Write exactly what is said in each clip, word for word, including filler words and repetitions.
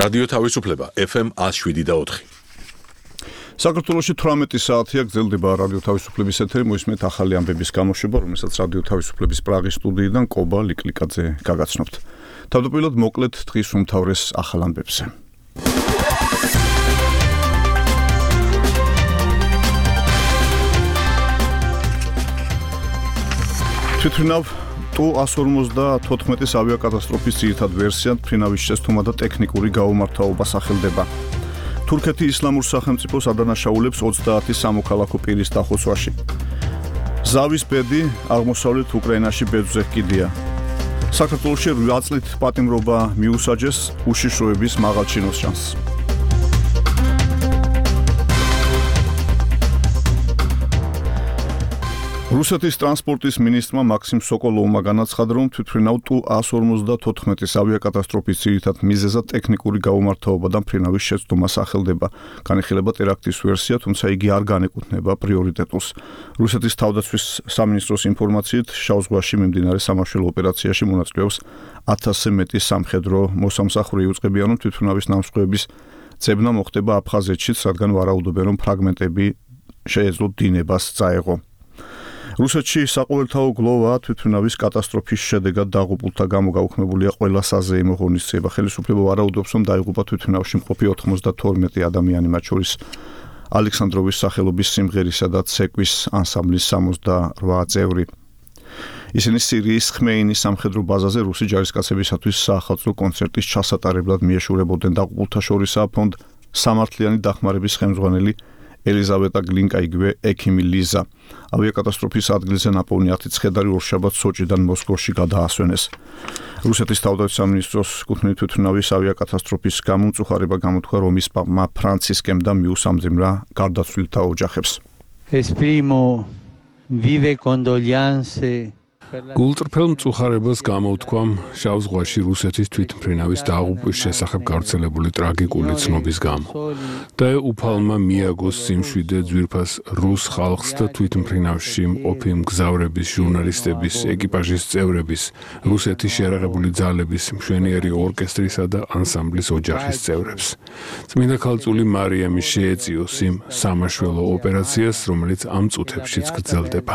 რადიო თავისუფლება ეფ ემ one oh seven და four. საქართველოში თვრამეტი საათია გრძელდება რადიო თავისუფლების ეთერი, მოისმენთ ახალი ამბების გამოშვება, რომელსაც რადიო თავისუფლების პრაღის სტუდიიდან კობა ლიკლიკაძე გაგაცნობთ. თავდაპირველად მოკლედ დღის უმთავრეს ახალ ამბებზე. თვითმფრინავ ტუ one forty-four ავიაკატასტროფის ძირითად ვერსიად მფრინავის შესთუმა და ტექნიკური გაუმართავობა სახელდება. თურქეთი ისლამურ სახელმწიფოს ადანაშაულებს ოცდაათი სამოქალაქო პირის დახოცვაში. ზავის ბედი აღმოსავლეთ უკრაინაში ბერძზე ჰკიდია. საქართველოში რვა წლით პატიმრობა მიუსაჯეს უშიშროების მაღალ ჩინოსჯანს. რუსეთის ტრანსპორტის მინისტრმა მაქსიმ სოკოლოვმა განაცხადა, რომ თვითმფრინავ ტუ one forty-four ავიაკატასტროფის ძირითად მიზეზად ტექნიკური გაუმართავობა და მფრინავის შეცდომა სახელდება. განიხილება ტერაქტის ვერსია, თუმცა იგი არ განეკუთვნება პრიორიტეტულს. რუსეთის თავდაცვის სამინისტროს ინფორმაციით, შავ ზღვაში მიმდინარე სამაშველო ოპერაციაში მონაწილეობს ათასზე მეტი სამხედრო მოსამსახური. იუწყებიან, რომ თვითმფრინავის ნამსხვრევების ძებნა მოხდება აფხაზეთშიც, რადგან ვარაუდობენ, რომ ფრაგმენტები შეეძლოთ დინებას წაეღო. რუსეთში საყოველთაო გლოვა თვითმფრინავის კატასტროფის შედეგად დაღუპულთა გამო გაუქმებულია ყველა საზეიმო ღონისძიება. ხელისუფლება ვარაუდობს, რომ დაიღუპა თვითმფრინავში მყოფი ოცდაათი ადამიანი, მათ შორის ალექსანდროვის სახელობის სიმღერისა და ცეკვის ანსამბლის სამოცდაოთხ წევრი. ისინი სირიის ხმეინის სამხედრო ბაზაზე რუსი ჯარისკაცებისათვის საახალწლო კონცერტის ჩასატარებლად მიეშურებოდნენ. დაღუპულთა შორისაა ფონდ სამართლიანი დახმარების ხელმძღვანელი ელიზავეტა გლინკა, იგივე ექიმი ლიზა. ავიაკატასტროფის ადგილზე ნაპოვნი ათი ცხედარი ორშაბათს სოჭიდან მოსკოვში გადაასვენეს. რუსეთის თავდაცვის სამინისტროს კუთვნილ თვითმფრინავის ავიაკატასტროფის გამო მწუხარება გამოთქვა რომის პაპმა ფრანცისკემ და მიუსამძიმრა გარდაცვლილთა ოჯახებს. Esprimo vive condoglianze. გულწრფელ მწუხარებას გამოვთქვამ შავ ზღვაში რუსეთის თვითმფრინავის დაღუპვის შესახებ გავრცელებული ტრაგიკული ცნობის გამო და უფალმა მიაგოს სიმშვიდე ძვირფას რუს ხალხს და თვითმფრინავში მყოფი მგზავრების, ჟურნალისტების, ეკიპაჟის წევრების, რუსეთის შეიარაღებული ძალების, მშვენიერი ორკესტრისა და ანსამბლის ოჯახის წევრებს. წმინდა ქალწული მარიამი შეეწიოს იმ სამაშველო ოპერაციას, რომელიც ამ წუთებშიც გრძელდება.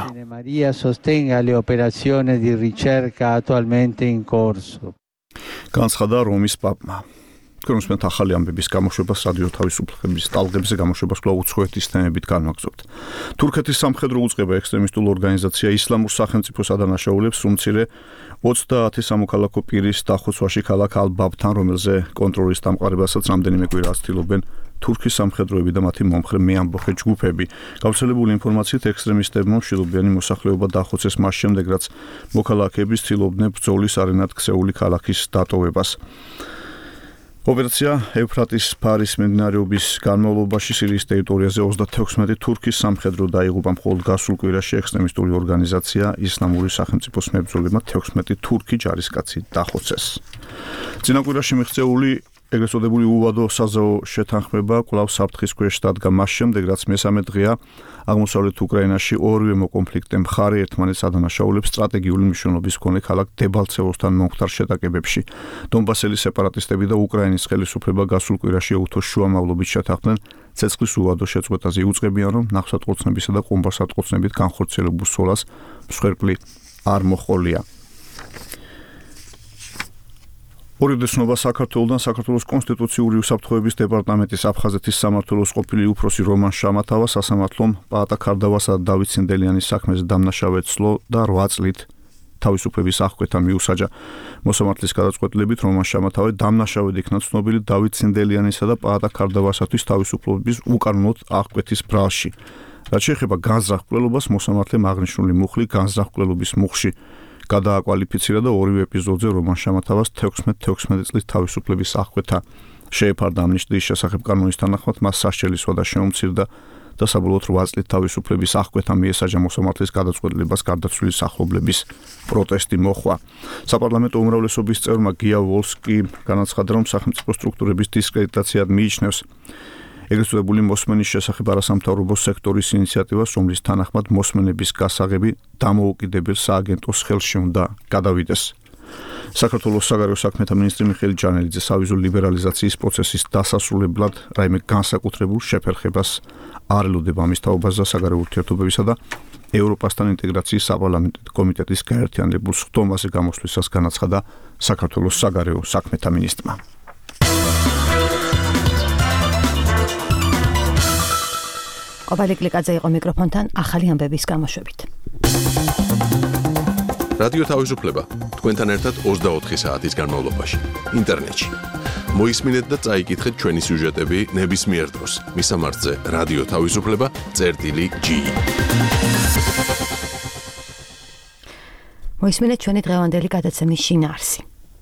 di ricerca attualmente in corso. განცხადა რომის პაპმა. თქვენ უსმენთ ახალი ამბების გამოშვებას რადიო თავისუფლების ტალღებზე გამოშვებას კვლავ უცხოეთის თემებით განვაგრძობთ. თურქეთის სამხედრო უწყება ექსტრემისტულ ორგანიზაცია ისლამურ სახელმწიფოს ადანაშაულებს სრულმცირე ოცდაათი სამოქალაქო პირის დახოცვაში ქალაქ ალ-ბაბთან, რომელზე კონტროლის დამყარებასაც რამდენიმე კვირას ცდილობენ თურქის სამხედროები და მათი მომხრე მეამბოხე ჯგუფები. გავრცელებული ინფორმაციით ექსტრემისტებმა მშილობიანი მოსახლეობა დახოცეს მას შემდეგ, რაც მოქალაქეები ცდილობდნენ ბრძოლის არენად ქცეული ქალაქის დატოვებას. ოპერაცია ევფრატის ფარის მიმდინარეობის განმავლობაში სირიის ტერიტორიაზე ოცდათექვსმეტი თურქის სამხედრო დაიღუპა. მხოლოდ გასულ კვირაში ექსტრემისტული ორგანიზაცია ისლამური სახელმწიფოს მებრძოლებმა თექვსმეტი თურქი ჯარისკაცი დახოცეს. წინა კვირაში მიღწეული ეგრეთ წოდებული უვადო საზავო შეთანხმება კვლავ საფრთხის ქვეშ დადგა მას შემდეგ, რაც მესამე დღეა აღმოსავლეთ უკრაინაში ორივე მოკონფლიქტე მხარე ერთმანეთს ადანაშაულებს სტრატეგიული მნიშვნელობის მქონე ქალაქ დებალცევოსთან მომხდარ შეტაკებებში. დონბასელი სეპარატისტები და უკრაინის ხელისუფლება გასულ კვირაში აუთოს შუამავლობით შეთანხმდნენ ცეცხლის უვადო შეწყვეტაზე. იუწყებიან, რომ ნახსატყუწნებისა და ყუმბასატყუწნებით განხორციელებულ სოლას მსხვერპლი არ მოჰყოლია. ორიდესნობა საქართველოდან საქართველოს კონსტიტუციური უსაფრთხოების დეპარტამენტის აფხაზეთის სამმართველოს ყოფილი უფროსი რომან შამათავა სასამართლომ პაატა ქარდავასა და დავით ცინდელიანის საქმეზე დამნაშავედ სლო და რვა წლით თავისუფლების აღკვეთა მიუსაჯა. მოსამართლის გადაწყვეტილებით რომან შამათავე დამნაშავედ იქნა ცნობილი დავით ცინდელიანისა და პაატა ქარდავასათვის თავისუფლების უკანონოდ აღკვეთის ბრალში. რაც შეეხება განზრახ-მკვლელობას, მოსამართლემ აღნიშნული მუხლი განზრახ-მკვლელობის მუხლში გადააკვალიფიცირა და ორივე ეპიზოდზე რომან შამათავას თექვსმეტი წლის თავისუფლების აღკვეთა შეეფარდა. ამნისტიის შესახებ კანონის თანახმად მას სასჯელის ვადა შეუმცირდა და საბოლოოდ რვა წლით თავისუფლების აღკვეთა მიესაჯა. მოსამართლის გადაწყვეტილებას გარდაცვლილი სახლობლების პროტესტი მოჰყვა. საპარლამენტო უმრავლესობის წევრმა გია ვოლსკი განაცხადა, რომ სახელმწიფო სტრუქტურების დისკრედიტაციად მიიჩნევს ეგრეთ წოდებული მოსმენის შესახებ არასამთავრობო სექტორის ინიციატივას, რომლის თანახმად მოსმენების გასაღები დამოუკიდებელ სააგენტოს ხელში უნდა გადავიდეს. საქართველოს საგარეო საქმეთა მინისტრი მიხეილ ჯანელიძე სავიზო ლიბერალიზაციის პროცესის დასასრულებლად რაიმე განსაკუთრებულ შეფერხებას არ ელოდება მის თაობაზე და საგარეო ურთიერთობებისა და ევროპასთან ინტეგრაციის საპარლამენტო კომიტეტის გაერთიანებულ სხდომაზე გამოსვლისას განაცხადა საქართველოს საგარეო საქმეთა მინისტრმა. ყოფილი კლიკაძე იყო მიკროფონთან ახალი ამბების გამოშვებით. რადიო თავისუფლება თქვენთან ერთად ოცდაოთხი საათის განმავლობაში ინტერნეტში. მოისმინეთ და წაიკითხეთ ჩვენი სიუჟეტები ნებისმიერ დროს. მისამართზე რადიო თავისუფლება წერტილი ჯი. მოისმინეთ ჩვენი დღევანდელი გადაცემის შინაარსი.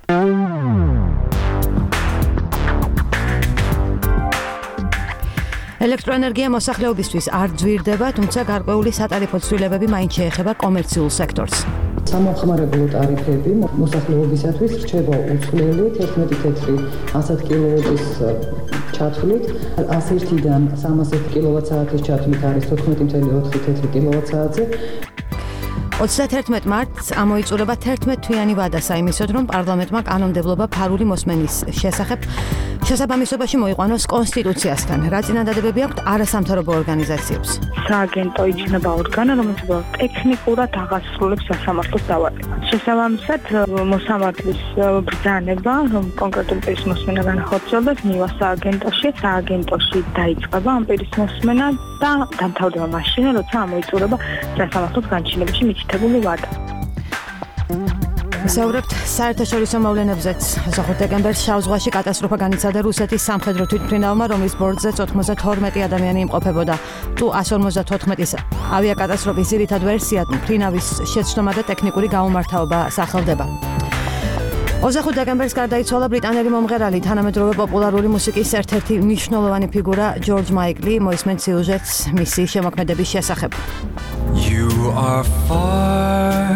ელექტროენერგია მოსახლეობისთვის არ ძვირდება, თუმცა გარკვეული სატარიფო ცვლილებები მაინც შეეხება კომერციულ სექტორს. სამომხმარებლო ტარიფები მოსახლეობისათვის რჩება უცვლელი თერთმეტი თეთრი ასი კილოვატის ჩათვლით, ასი ერთიდან სამას ერთი კილოვატ-საათის ჩათვლით არის თოთხმეტი ათეული ოთხი თეთრი კილოვატ-საათზე. ოცდათერთმეტ მარტს ამოიწურება თერთმეტ-თვიანი ვადა საიმისოდ, რომ პარლამენტმა კანონმდებლობა ფარული მოსმენის შესახებ შესაბამისობაში მოიყვანოს კონსტიტუციასთან. რა წინადადებები აქვთ არასამთავრობო ორგანიზაციებს? სააგენტო იჩნება ორგანო, რომელიც ტექნიკურად აღასრულებს სასამართლოს დავარებას. შესაბამისად, მოსამართლის ბრძანება, რომ კონკრეტული პირის მოსმენა განახორციელდეს, მივა სააგენტოში, სააგენტოში დაიწყება ამ პირის მოსმენა და დამთავრდება მაშინ, როცა ამოიწურება სასამართლოს განჩინებაში მითითებული ვადა. ვისაუბრებთ საერთაშორისო მოვლენებზეც. ზოხურ დეკემბერს შავ ზღვაში კატასტროფა განიცადა რუსეთის სამხედრო თვითმფრინავმა, რომლის ბორტზეც ოთხმოცდათორმეტი ადამიანი იმყოფებოდა. ტუ ას ორმოცდათოთხმეტის ავიაკატასტროფის ძირითად ვერსიად მფრინავის შეცდომა და ტექნიკური გაუმართავობა სახელდება. ოცდახუთ დეკემბერს გარდაიცვალა ბრიტანელი მომღერალი, თანამედროვე პოპულარული მუსიკის ერთ-ერთი მნიშვნელოვანი ფიგურა ჯორჯ მაიკლი. მოისმენთ სიუჟეტს მისი შემოქმედების შესახებ. You are far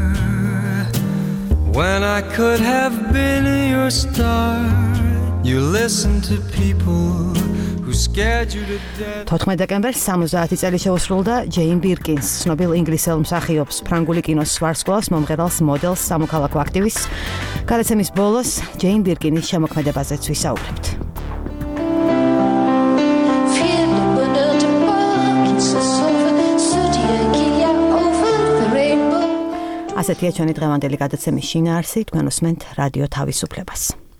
when I could have been your star. You listen to people who scared you to death. თოთხმეტ დეკემბერს სამოცდაათი წელი შეუსრულდა ჯეინ ბირკინს, ცნობილ ინგლისელ მსახიობს, ფრანგული კინოს ვარსკვლავს, მომღერალს, მოდელს, სამოქალაქო აქტივისტს. გადაცემის ბოლოს ჯეინ ბირკინის შემოქმედებაზეც ვისაუბრებთ. ასეთია ჩვენი დღევანდელი გადაცემის შინაარსი, თქვენ უსმენთ რადიო თავისუფლებას.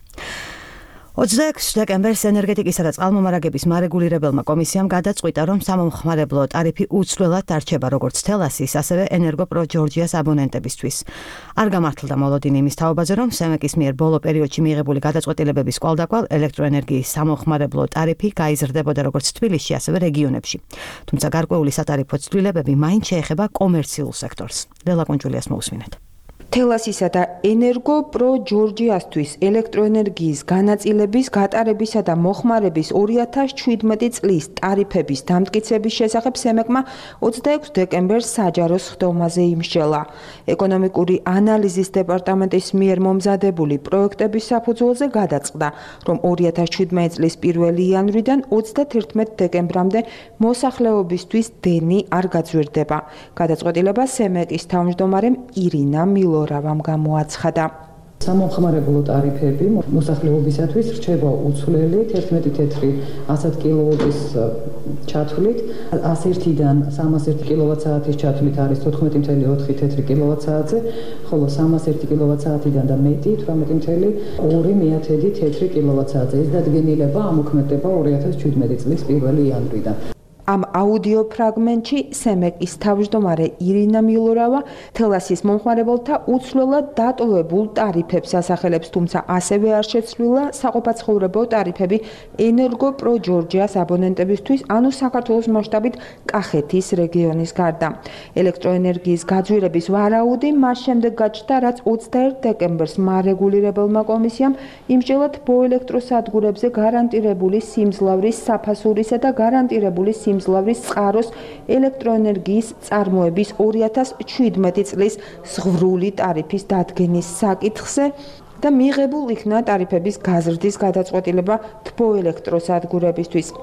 ოცდაექვსი დეკემბერს ენერგეტიკისა და წყალმომარაგების მარეგულირებელმა კომისიამ გადაწყვიტა, რომ სამომხმარებლო ტარიფი უცვლელად დარჩება როგორც თელასის, ასევე ენერგოპრო ჯორჯიას აბონენტებისთვის. არ გამართლდა მოლოდინი იმის თაობაზე, რომ სემეკის მიერ ბოლო პერიოდში მიიღებული გადაწყვეტილებების კვალდაკვალ ელექტროენერგიის სამომხმარებლო ტარიფი გაიზრდებოდა როგორც თბილისში, ასევე რეგიონებში. თუმცა გარკვეული სატარიფო ცვლილებები მაინც შეეხება კომერციულ სექტორს. ლელა კუნჯულიას მოусმინეთ. თელასისა და ენერგოპრო ჯორჯიასთვის ელექტროენერგიის განაწილების, გატარებისა და მოხმარების ორი ათას შვიდმეტი წლის ტარიფების დამტკიცების შესახებ სემეკმა ოცდაექვსი დეკემბერს საჯარო სხდომაზე იმსჯელა. ეკონომიკური ანალიზის დეპარტამენტის მიერ მომზადებული პროექტების საფუძველზე გადაწყდა, რომ ორი ათას შვიდმეტი წლის პირველი იანვრიდან ოცდათერთმეტ დეკემბრამდე მოსახლეობისთვის დენი არ გაძვირდება. გადაწყვეტილება სემეკის თავმჯდომარემ ირინა მილო რავამ გამოაცხადა. სამომხმარებლო ტარიფები მოსახლეობისათვის რჩება უცვლელი თერთმეტი თეთრი ასი კილოვატის ჩათვლით, ასი ერთიდან სამას ერთი კილოვატ-საათის ჩათვლით არის თოთხმეტი ათეული ოთხი თეთრი კილოვატ-საათზე, ხოლო სამას ერთი კილოვატ-საათიდან და მეტი თვრამეტი ათეული ორი მეათედი თეთრი კილოვატ-საათზე. ეს დადგენილება ამოქმედდება ორი ათას შვიდმეტი წლის პირველი იანვრიდან. ამ აუდიო ფრაგმენტში სემეკის თავმჯდომარე ირინა მილორავა თელასის მომხმარებელთა უცვლელად დატოვებულ ტარიფებს ასახელებს, თუმცა ასევე არ შეცვლილა საყოფაცხოვრებო ტარიფები ენერგოპრო ჯორჯიას აბონენტებისთვის, ანუ საქართველოს მასშტაბით კახეთის რეგიონის გარდა. ელექტროენერგიის გაძვირების ვარაუდი მას შემდეგ გაჩნდა, რაც ოცდაერთი დეკემბერს მარეგულირებელმა კომისიამ იმსჯელა თბოელექტროსადგურებზე გარანტირებული სიმძლავრის საფასურისა და გარანტირებული სიმძლავრის წყაროს ელექტროენერგიის წარმოების ორი ათას შვიდმეტი წლის ზღვრული ტარიფის დადგენის საკითხზე და მიღებულ იქნა ტარიფების გაზრდის გადაწყვეტილება თბოელექტროსადგურებისთვის.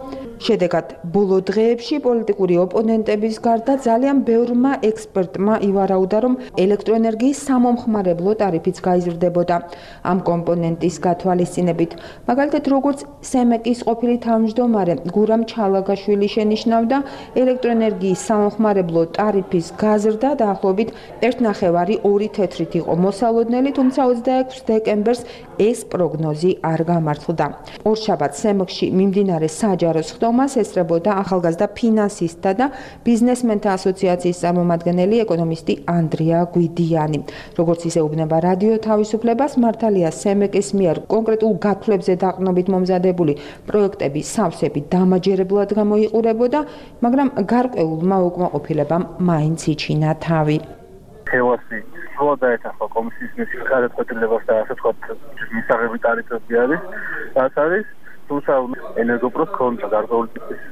შედეგად ბოლო დღეებში პოლიტიკური ოპონენტების გარდა ძალიან ბევრმა ექსპერტმა ივარაუდა, რომ ელექტროენერგიის სამომხმარებლო ტარიფიც გაიზრდებოდა ამ კომპონენტის გათვალისწინებით. მაგალითად, როგორც სემეკის ყოფილი თავმჯდომარე გურამ ჩალაგაშვილი შენიშნავდა, ელექტროენერგიის სამომხმარებლო ტარიფის გაზრდა დაახლოებით ერთ ნახევარი ორი თეთრით იყო მოსალოდნელი, თუმცა ოცდაექვსი დეკემბერს ეს პროგნოზი არ გამართლდა. ორშაბათს სემკში მიმდინარე საჯარო სხდომას ესწრებოდა ახალგაზრდა ფინანსისტთა და ბიზნესმენთა ასოციაციის წარმომადგენელი ეკონომისტი ანდრია გვიდიანი. როგორც ისეუბნება რადიო თავისუფლებას, მართალია სემკის მიერ კონკრეტულ გათვლებზე დაყრდნობით მომზადებული პროექტები სავსები დამაჯერებლად გამოიყურებოდა, მაგრამ გარკვეულმა უკმაყოფილებამ მაინც იჩინა თავი. თევასი სულ დაეთახა კომისიის მისის გადაწყვეტილებას და ასე ვთქვათ, მისაღები ტარიფები არის, რაც არის თუმცა ენერგოპროს კონტრა გარკვეული ტიპის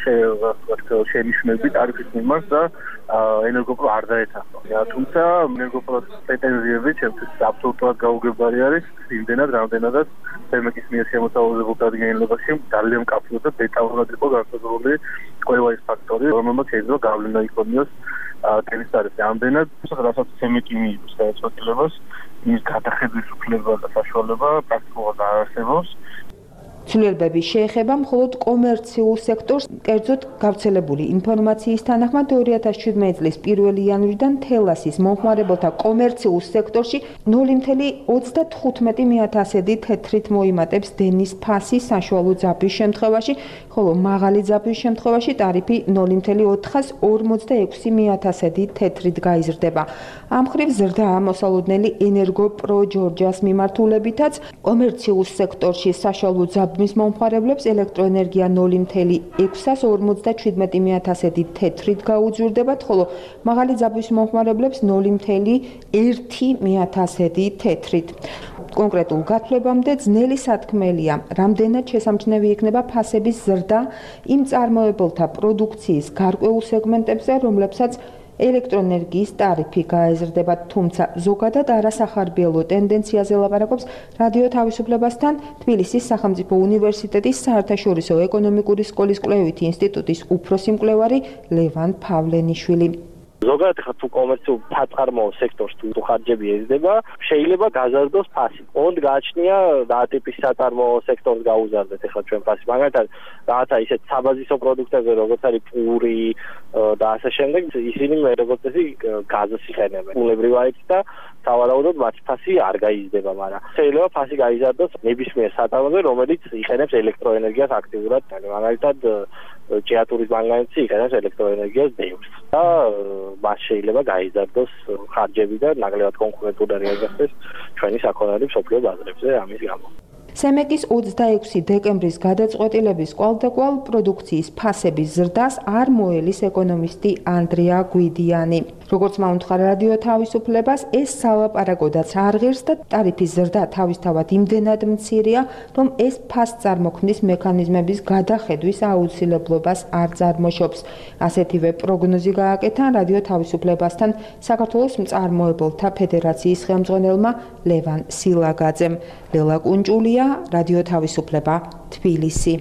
შენიშვნები ტარიფის მიმართ და ენერგოპრო არ დაეთახა. თუმცა ენერგოპროს პრეტენზიები ჩემთვის აბსოლუტურად გაუგებარი არის, იმდენად რამდენადაც სემეკის მიერ შემოთავაზებულ დადგენილებაში ძალიან მკაფიო და დეტალურად იყო განსაზღვრული ყველა ის ფაქტორი, რომელმაც შეიძლება გავლენა იქონიოს ტელის ტარიფზე. ამდენად, რასაც სემეკი მიიღოს გადაწყვეტილებას, ის გადახედვის უფლება და საშუალება პრაქტიკულად არ არსებობს. ცვლილებები შეეხება მხოლოდ კომერციულ სექტორს, კერძოდ გავრცელებული ინფორმაციის თანახმად ორი ათას შვიდმეტი წლის პირველი იანვრიდან თელასის მომხმარებელთა კომერციულ სექტორში ნული მცდე ოცდათხუთმეტი მიათასედი თეთრით მოიმატებს დენის ფასი საშუალო ძაბვის შემთხვევაში, ხოლო მაღალი ძაბვის შემთხვევაში ტარიფი ნული მცდე ოთხასორმოცდაექვსი მიათასედი თეთრით გაიზრდება. ამ მხრივ ზრდაა მოსალოდნელი ენერგოპრო ჯორჯიას მიმართულებითაც კომერციულ სექტორში საშუალო ძაბვის მომხმარებლებს ელექტროენერგია ნული მცდე ექვსასორმოცდაჩვიდმეტი მიათასედი თეთრით გაუძურდებათ, ხოლო მაღალი ძაბვის მომხმარებლებს ნული მცდე ერთი მიათასედი თეთრით. კონკრეტულ გათვლებამდე ძნელი სათქმელია, რამდენად შესამჩნევი იქნება ფასების ზრდა იმ წარმოებელთა პროდუქციის გარკვეულ სეგმენტებზე, რომლებსაც ელექტროენერგიის ტარიფი გაეზრდება, თუმცა ზოგადად არასახარბიელო ტენდენციაზე ლაპარაკობს რადიო თავისუფლებასთან თბილისის სახელმწიფო უნივერსიტეტის საერთაშორისო ეკონომიკური სკოლის კვლევითი ინსტიტუტის უფროსი მკვლევარი ლევან ფავლენიშვილი. ზოგადად ხა თუ კომერციულ საწარმოო სექტორს თუ ხარჯები ეზრდება, შეიძლება გაზარდოს ფასი. ოღონდ გააჩნია რა ტიპის საწარმოო სექტორს გაუზარდეთ ახლა ჩვენ ფასი. მაგალითად, რაღაცა ისეთ საბაზისო პროდუქტებზე, როგორც არის პური და ასე შემდეგ, ისინი მე როგორც წესი გაზს იხენებენ. ბუნებრივად და სავარაუდოდ მათ ფასი არ გაიზრდება, მაგრამ შეიძლება ფასი გაიზარდოს ნებისმიერ საწარმოზე, რომელიც იხენებს ელექტროენერგიას აქტიურად. მაგალითად, ჭიათურის მანგანეცი იხენებს ელექტროენერგიას ბევრს და მას შეიძლება გაიზარდოს ხარჯები და ნაკლებად კონკურენტულად რეაგირდეს ჩვენი საქონელი მსოფლიო ბაზრებზე ამის გამო. სემეკის ოცდაექვსი დეკემბრის გადაწყვეტილების კვალდაკვალ პროდუქციის ფასების ზრდას არ მოელის ეკონომისტი ანდრია გვიდიანი. როგორც მაუნთხარ რადიო თავისუფლებას, ეს სალაპარაკოდაც არ ღირს და ტარიფის ზრდა თავისთავად იმდენად მცირეა, რომ ეს ფასწარმოქმნის მექანიზმების გადახედვის აუცილებლობას არ წარმოშობს. ასეთივე პროგნოზი გააკეთა რადიო თავისუფლებასთან საქართველოს მწარმოებელთა ფედერაციის ხელმძღვანელმა ლევან სილაგაძემ. ლელა კუნჭულია, რადიო თავისუფლება, თბილისი.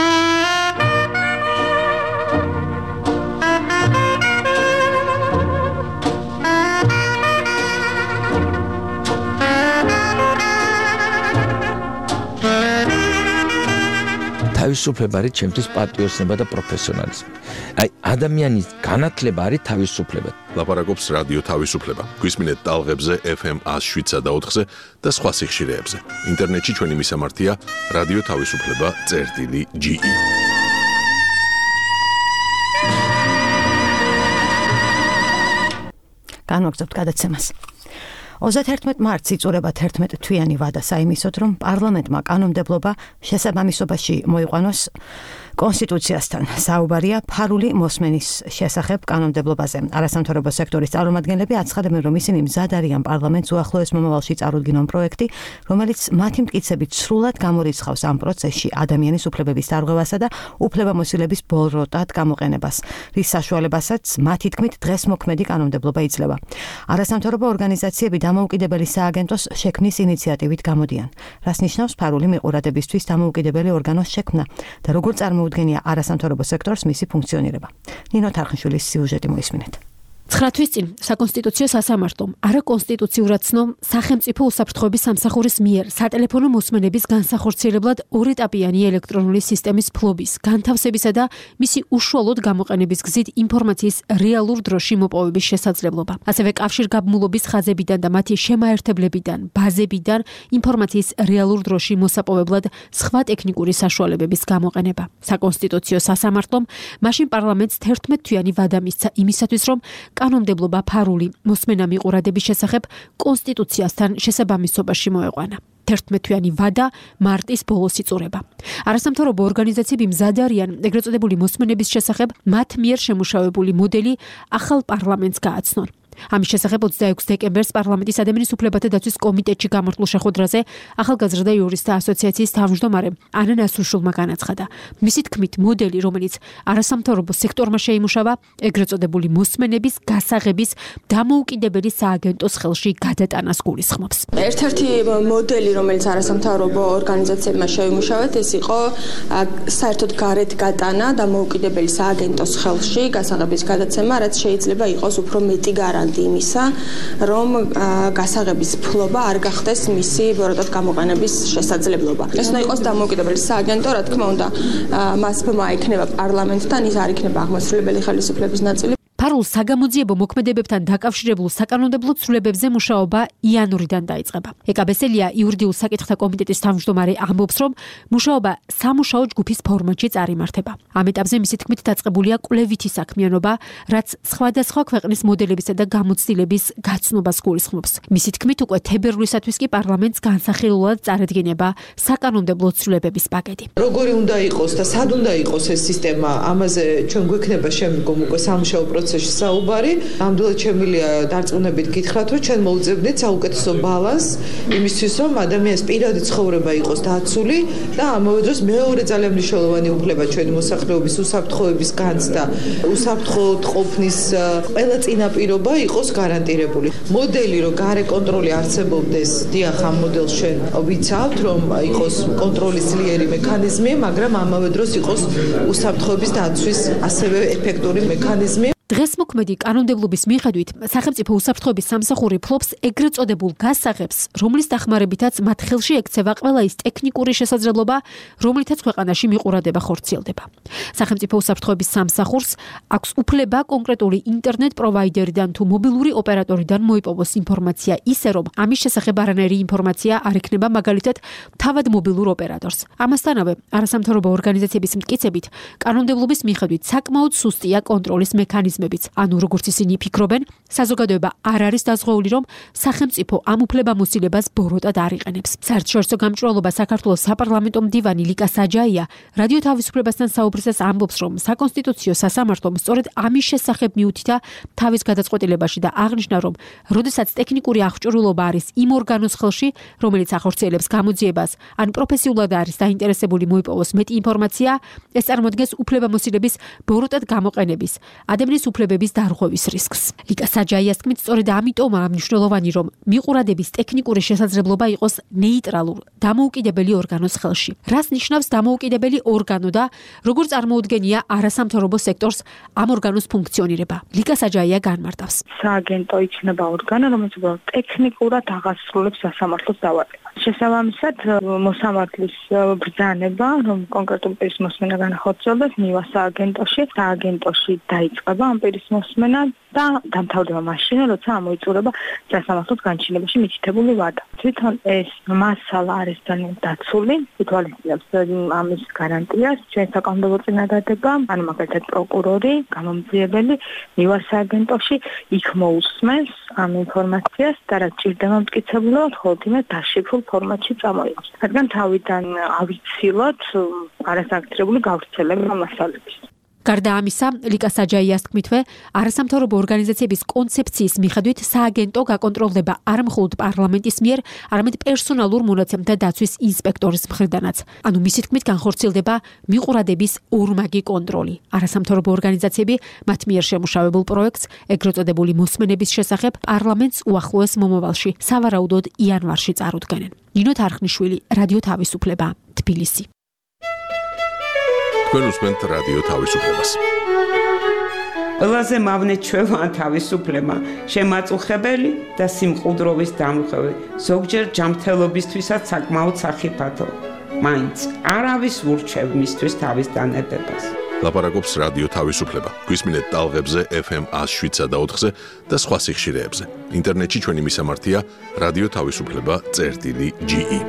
თავისუფლება არის ჩემთვის პატრიოტიზმი და პროფესიონალიზმი. აი, ადამიანის განათლება არის თავისუფლება. ლაპარაკობს რადიო თავისუფლება. გვისმინეთ ტალღებზე ეფ ემ ას შვიდსა და ოთხზე და სხვა სიხშირეებზე. ინტერნეტში ჩვენი მისამართია რადიო თავისუფლება წერტილი ჯი ი. განვაგრძობთ გადაცემას. ოცდაერთმეტ მარტს იწურება თერთმეტ თვიანი ვადა საიმისოდ, რომ პარლამენტმა კანონმდებლობა შესაბამისობაში მოიყვანოს კონსტიტუციასთან. საუბარია ფარული მოსმენის შესახებ კანონმდებლობაზე. არასამთავრობო სექტორის წარმომადგენლები აცხადებენ, რომ ისინი მზად არიან პარლამენტს უახლოეს მომავალში წარუდგინონ პროექტი, რომელიც მათი მტკიცებით სრულად გამორიცხავს ამ პროცესში ადამიანის უფლებების დარღვევასა და უფლებამოსილების ბოლროტად გამოყენებას, რის საშუალებასაც მათი თქმით დღეს მოქმედი კანონმდებლობა იძლევა. არასამთავრობო ორგანიზაციები დამოუკიდებელი სააგენტოს შექმნის ინიციატივით გამოდიან. რას ნიშნავს ფარული მიყურადებისთვის დამოუკიდებელი ორგანოს შექმნა და როგორ წარმოუდგენია არასამთავრობო სექტორს მისი ფუნქციონირება. ნინო თარხნიშვილის სიუჟეტი მოისმინეთ. ცხრა თვის წინ საკონსტიტუციო სასამართლომ არაკონსტიტუციურად ცნო სახელმწიფო უსაფრთხოების სამსახურის მიერ სატელეფონო მოსმენების განსახორციელებლად ორეტაპიანი ელექტრონული სისტემის ფლობის, განთავსებისა და მისი უშუალოდ გამოყენების გზით ინფორმაციის რეალურ დროში მოპოვების შესაძლებლობა. ასევე კავშირგაბმულობის ხაზებიდან და მათი შემაერთებლებიდან, ბაზებიდან ინფორმაციის რეალურ დროში მოსაპოვებლად სხვა ტექნიკური საშუალებების გამოყენება. საკონსტიტუციო სასამართლომ მაშინ პარლამენტს თერთმეტ-თვიანი ვადა მისცა იმისათვის, რომ კანონმდებლობა ფარული მოსმენა მიყურადების შესახებ კონსტიტუციასთან შესაბამისობაში მოეყვანა. თერთმეტ-თვიანი ვადა მარტის ბოლოს იწურება. არასამთავრობო ორგანიზაციები მზად არიან ეგრეთ წოდებული მოსმენების შესახებ მათ მიერ შემუშავებული მოდელი ახალ პარლამენტს გააცნონ. ამის შესახებ ოცდაექვსი დეკემბერს პარლამენტის ადამიანის უფლებათა დაცვის კომიტეტში გამართულ შეხვედრაზე ახალგაზრდა იურისტთა ასოციაციის თავმჯდომარე ანა ნასრუშულმა განაცხადა. მისი თქმით, მოდელი, რომელიც არასამთავრობო სექტორმა შეიმუშავა, ეგრეთ წოდებული მოსმენების გასაღების დამოუკიდებელი სააგენტოს ხელში გადატანას გულისხმობს. ერთ-ერთი მოდელი, რომელიც არასამთავრობო ორგანიზაციებმა შეიმუშავათ, ეს იყო საერთოდ გარეთ გატანა დამოუკიდებელი სააგენტოს ხელში გასაღების გადაცემა, რაც შეიძლება იყოს უფრო მეტი გარანტია იმისა, რომ გასაღების ფლობა არ გახდეს მისი ბოროტად გამოყენების შესაძლებლობა. ეს უნდა იყოს დამოუკიდებელი სააგენტო, რა თქმა უნდა, მას მოაიქნება პარლამენტთან, ის არ იქნება აღმასრულებელი ხელისუფლების ნაწილი. ფარულ საგამოძიებო მოქმედებებთან დაკავშირებულ საკანონმდებლო ცვლილებებზე მუშაობა იანვრიდან დაიწყება. ეკა ბესელია იურიდიულ საკითხთა კომიტეტის თავმჯდომარე ამბობს, რომ მუშაობა სამუშაო ჯგუფის ფორმატში წარიმართება. ამ ეტაპზე მისი თქმით დაწყებულია კვლევითი საქმიანობა, რაც სხვადასხვა ქვეყნის მოდელებისა და გამოცდილების გაცნობას გულისხმობს. მისი თქმით უკვე თებერვლისათვის კი პარლამენტს განსახილულად წარადგინება საკანონმდებლო ცვლილებების პაკეტი. როგორი უნდა იყოს და სად უნდა იყოს ეს სისტემა, ამაზე ჩვენ გვექნება შემდგომ უკვე სამუშაო პროცესი საუბარი. ნამდვილად შემილია დარწმუნებით გითხრათ, რომ ჩვენ მოვუძებნით საუკეთესო ბალანსს იმისთვის, რომ ადამიანის პირადი ცხოვრება იყოს დაცული და ამავე დროს მეორე ძალიან მნიშვნელოვანი უფლება ჩვენი მოსახლეობის უსაფრთხოების განცდა, უსაფრთხოდ ყოფნის ყველა წინაპირობა იყოს გარანტირებული. მოდელი, რომ გარე კონტროლი არსებობდეს, დიახ, ამ მოდელს ჩვენ ვიცავთ, რომ იყოს კონტროლის ძლიერი მექანიზმი, მაგრამ ამავე დროს იყოს უსაფრთხოების დაცვის ასევე ეფექტური მექანიზმი. დღეს მოქმედი კანონმდებლობის მიხედვით სახელმწიფო უსაფრთხოების სამსახური ფლობს ეგრეთ წოდებულ გასაღებს, რომლის დახმარებითაც მათ ხელში ექცევა ყველა ის ტექნიკური შესაძლებლობა, რომლითაც ქვეყანაში მიყურადება ხორციელდება. სახელმწიფო უსაფრთხოების სამსახურს აქვს უფლება კონკრეტული ინტერნეტ პროვაიდერიდან თუ მობილური ოპერატორიდან მოიპოვოს ინფორმაცია ისე, რომ ამის შესახებ არანაირი ინფორმაცია არ იქნება მაგალითად თავად მობილურ ოპერატორს. ამასთანავე, არასამთავრობო ორგანიზაციების მტკიცებით, კანონმდებლობის მიხედვით საკმაოდ სუსტია კონტროლის მექანიზმი. ანუ როგორც ისინი ფიქრობენ, საზოგადოება არ არის დაზღვეული, რომ სახელმწიფო ამ უფლებამოსილებას ბოროტად არ იყენებს. საერთაშორისო გამჭვირვალობა საქართველოს საპარლამენტო მდივანი ლიკა საჯაია რადიო თავისუფლებასთან საუბრისას ამბობს, რომ საკონსტიტუციო სასამართლომ სწორედ ამის შესახებ მიუთითა თავის გადაწყვეტილებაში და აღნიშნა, რომ როდესაც ტექნიკური აღჭურვილობა არის იმ ორგანოს ხელში, რომელიც ახორციელებს გამოძიებას, ან პროფესიულად არის დაინტერესებული მოიპოვოს მეტი ინფორმაცია, ეს წარმოადგენს უფლებამოსილების ბოროტად გამოყენების, ადამიანის უფლებების დარღვევის რისკს. ლიკა საჯაიას თქმით, სწორედ ამიტომაა მნიშვნელოვანი, რომ მიყურადების ტექნიკური შესაძლებლობა იყოს ნეიტრალურ, დამოუკიდებელი ორგანოს ხელში. რას ნიშნავს დამოუკიდებელი ორგანო და როგორ წარმოუდგენია არასამთავრობო სექტორს ამ ორგანოს ფუნქციონირება? ლიკა საჯაია განმარტავს. სააგენტო იქნება ორგანო, რომელიც ტექნიკურად აღასრულებს სასამართლოს დავალებას. შესაბამისად, მოსამართლის ბრძანება, რომ კონკრეტული პირის მოსმენა განახორციელდეს ნივა სააგენტოში, სააგენტოში დაიწყება ამ პირის მოსმენა და დამთავრდება მაშინ, როცა ამოიწურება სასამართლოს განჩინებაში მითითებული ვადა. თვითონ ეს მასალა არის ძალიან დაცული, ითვალისწინებს ამის გარანტიას, ჩვენ საკანონმდებლო წინადადება, ანუ მაგალითად პროკურორი, გამომძიებელი ნივა სააგენტოში იქ მოусმენს ამ ინფორმაციას და რაც ჭირდება მტკიცებულად, ხოლმე იმას დაშიფრულ ფორმატში წამოიღოს. რადგან თავიდან ავიცილოთ არასანქცირებული გავრცელება მასალების. გარდა ამისა, ლიკა საჯაიას თქმითვე, არასამთავრობო ორგანიზაციების კონცეფციის მიხედვით სააგენტო გაკონტროლდება არა მხოლოდ პარლამენტის მიერ, არამედ პერსონალურ მონაცემთა დაცვის ინსპექტორის მხრიდანაც. ანუ მისი თქმით განხორციელდება მიყურადების ორმაგი კონტროლი. არასამთავრობო ორგანიზაციები მათ მიერ შემუშავებულ პროექტს, ეგრეთ წოდებული მოსმენების შესახებ, პარლამენტს უახლოეს მომავალში, სავარაუდოდ იანვარში წარუდგენენ. ნინო თარხნიშვილი, რადიო თავისუფლება, თბილისი. თქვენ უსმენთ რადიო თავისუფლებას. ყველაზე მავნე ჩვევა თავისუფლება, შემაწუხებელი და სიმყუდროვის დამხევი, ზოგჯერ ჯანმრთელობისთვისაც საკმაოდ სახიფათო. მაინც არავის ურჩევ მისთვის თავის დანებებას. ლაპარაკობს რადიო თავისუფლება. გვისმინეთ ტალღებზე ეფ ემ ას შვიდსა და ოთხზე და სხვა სიხშირეებზე. ინტერნეტში ჩვენი მისამართია რადიო თავისუფლება წერტილი ჯი ი.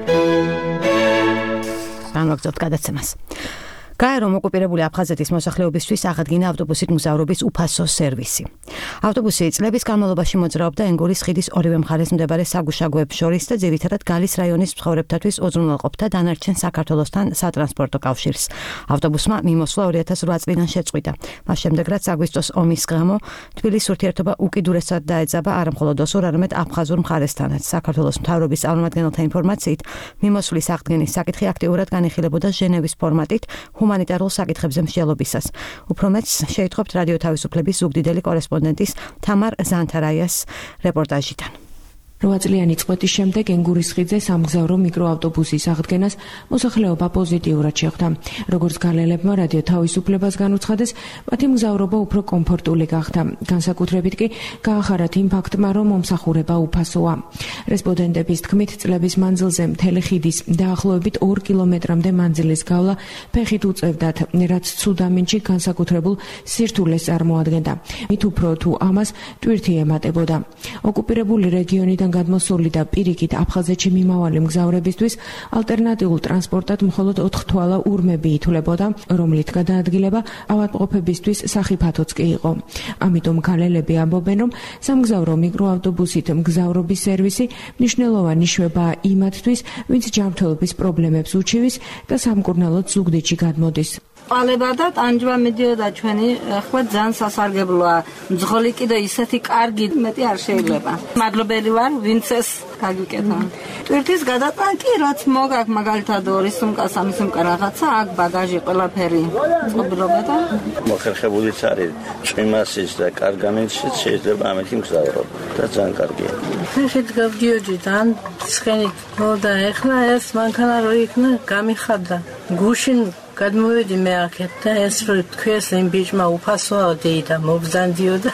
განვაგრძობთ გადაცემას. გაერომ ოკუპირებული აფხაზეთის მოსახლეობისთვის აღადგინა ავტობუსით მგზავრობის უფასო სერვისი. ავტობუსი წლების განმავლობაში მოძრაობდა ენგურის ხიდის ორივე მხარეს მდებარე საგუშაგოებს შორის და ძირითადად გალის რაიონის მცხოვრებთათვის უზრუნველყოფდა დანარჩენ საქართველოსთან სატრანსპორტო კავშირს. ავტობუსმა მიმოსვლა ორი ათას ოთხ წლიდან შეწყვიტა. მას შემდეგ, რაც აგვისტოს ომის გამო თბილისის ურთიერთობა უკიდურესად დაეძაბა არა მხოლოდ ოსურ, არამედ აფხაზურ მხარესთანაც. საქართველოს მთავრობის წარმომადგენელთა ინფორმაციით, მიმოსვლის აღდგენის საკითხი აქტიურად განიხილებოდა ჟენევის ფორმატით ჰუმანიტარულ საკითხებზე მსჯელობისას. უფრო მეტს შეითხოვთ რადიო თავისუფლების ზუგდიდელი კორესპონდენტის თამარ ზანთარაიას რეპორტაჟიდან. რვა წლიანი წყვეტის შემდეგ ენგურის ხიდზე სამგზავრო მიკროავტობუსის აღდგენას მოსახლეობა პოზიტიურად შეხვდა. როგორც გალელებმა რადიო თავისუფლებას განუცხადეს, მათი მგზავრობა უფრო კომფორტული გახდა. განსაკუთრებით კი გაახარათ იმ ფაქტმა, რომ მომსახურება უფასოა. რესპონდენტების თქმით, წლების მანძილზე მთელი ხიდის დაახლოებით ორ კილომეტრამდე მანძილის გავლა ფეხით უწევდათ, რაც ცუდ ამინდში განსაკუთრებულ სირთულეს წარმოადგენდა. მით უფრო თუ ამას ტვირთი ემატებოდა. ოკუპირებული რეგიონიდან გადმოსული და პირიქით აფხაზეთში მიმავალი მგზავრებისთვის ალტერნატიულ ტრანსპორტად მხოლოდ ოთხთვალა ურმები ითვლებოდა, რომლით გადაადგილება ავადმყოფებისთვის სახიფათოც კი იყო. ამიტომ გალელები ამბობენ, რომ სამგზავრო მიკროავტობუსით მგზავრობის სერვისი მნიშვნელოვანი შვებაა იმათთვის, ვინც ჯანმრთელობის პრობლემებს უჩივის და სამკურნალოდ ზუგდიდში გადმოდის. ყალება და ტანჯვა მიდიოდა ჩვენი, ახლა ძალიან სასარგებლოა. მძღოლი კიდე ისეთი კარგი მეტი არ შეიძლება. მადლობელი ვარ, ვინც ეს გაგიკეთა. ტვირთის გადატან კი რაც მოგაკ მაგალითად ორი სუმკა, სამი სუმკა რაღაცა, აქ ბაგაჟი ყველაფერი წყობილობა და მოხერხებულიც არის წვიმასის და კარგამენშიც შეიძლება ამეთი მგზავრობა და ძალიან კარგია. ხეთ გავდიოდი და ცხენით მოდა ეხლა ეს მანქანა რო იქნა გამიხარდა. გუშინ გადმოვედი მე აქეთ და ეს რო თქვეს იმ ბიჭმა უფასოა და მობზანდიოდა.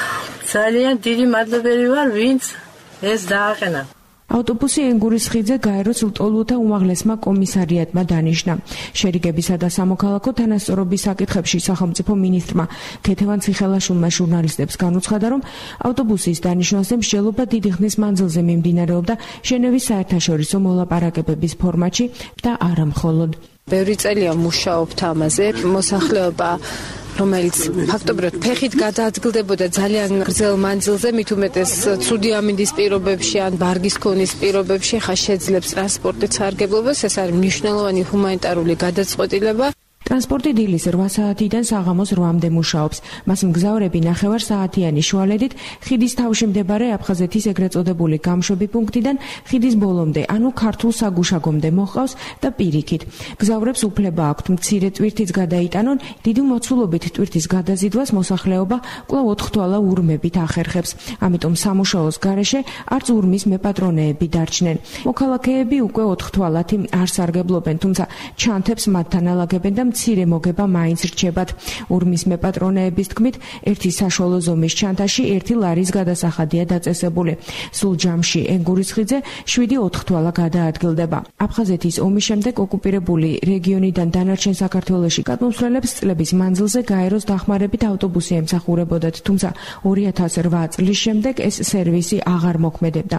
ძალიან დიდი მადლობელი ვარ, ვინც ეს დააყენა. ავტობუსი ენგურის ხიდზე გაეროს ლტოლვილთა უმაღლესმა კომისარიატმა დანიშნა. შერიგებისა და სამოქალაქო თანასწორობის საკითხებში სახელმწიფო მინისტრმა ქეთევან ციხელაშვილმა ჟურნალისტებს განუცხადა, რომ ავტობუსის დანიშნვაზე მსჯელობა დიდი ხნის მანძილზე მიმდინარეობდა ჟენევის საერთაშორისო მოლაპარაკებების ფორმატში და არა მხოლოდ. ბევრი წელია მუშაობთ ამაზე. მოსახლეობა რომელიც ფაქტობრივად ფეხით გადაადგილდებოდა ძალიან გრძელ მანძილზე, მით უმეტეს ცუდი ამინდის პირობებში ან ბარგის ქონის პირობებში, ხა შეძლებს ტრანსპორტით სარგებლობას, ეს არის მნიშვნელოვანი ჰუმანიტარული გადაწყვეტილება. ტრანსპორტი დილის რვა საათიდან საღამოს რვამდე მუშაობს. მას მგზავრები ნახევარ საათიანი შუალედით ხიდის თავში მდებარე აფხაზეთის ეგრეთ წოდებული გამშვები პუნქტიდან ხიდის ბოლომდე, ანუ ქართულ საგუშაგომდე მოჰყავს და პირიქით. მგზავრებს უფლება აქვთ მცირე ტვირთიც გადაიტანონ, დიდი მოცულობით ტვირთის გადაზიდვას მოსახლეობა კვლავ ოთხთვალა ურმებით ახერხებს. ამიტომ სამუშაოს გარეშე არც ურმის მეპატრონეები დარჩნენ. მოქალაქეები უკვე ოთხთვალათი არ სარგებლობენ, თუმცა ჩანთებს მათთან ალაგებენ და მცირე მოგება მაინც რჩებათ. ურმის მეპატრონეების თქმით, ერთი საშუალო ზომის ჩანთაში ერთი ლარის გადასახადია დაწესებული. სულ ჯამში ენგურის ხიდზე შვიდი ოთხთვალა გადაადგილდება. აფხაზეთის ომის შემდეგ ოკუპირებული რეგიონიდან დანარჩენ საქართველოში გადმოსვლელებს წლების მანძილზე გაეროს დახმარებით ავტობუსი ემსახურებოდათ, თუმცა ორი ათას რვა წლის შემდეგ ეს სერვისი აღარ მოქმედებდა.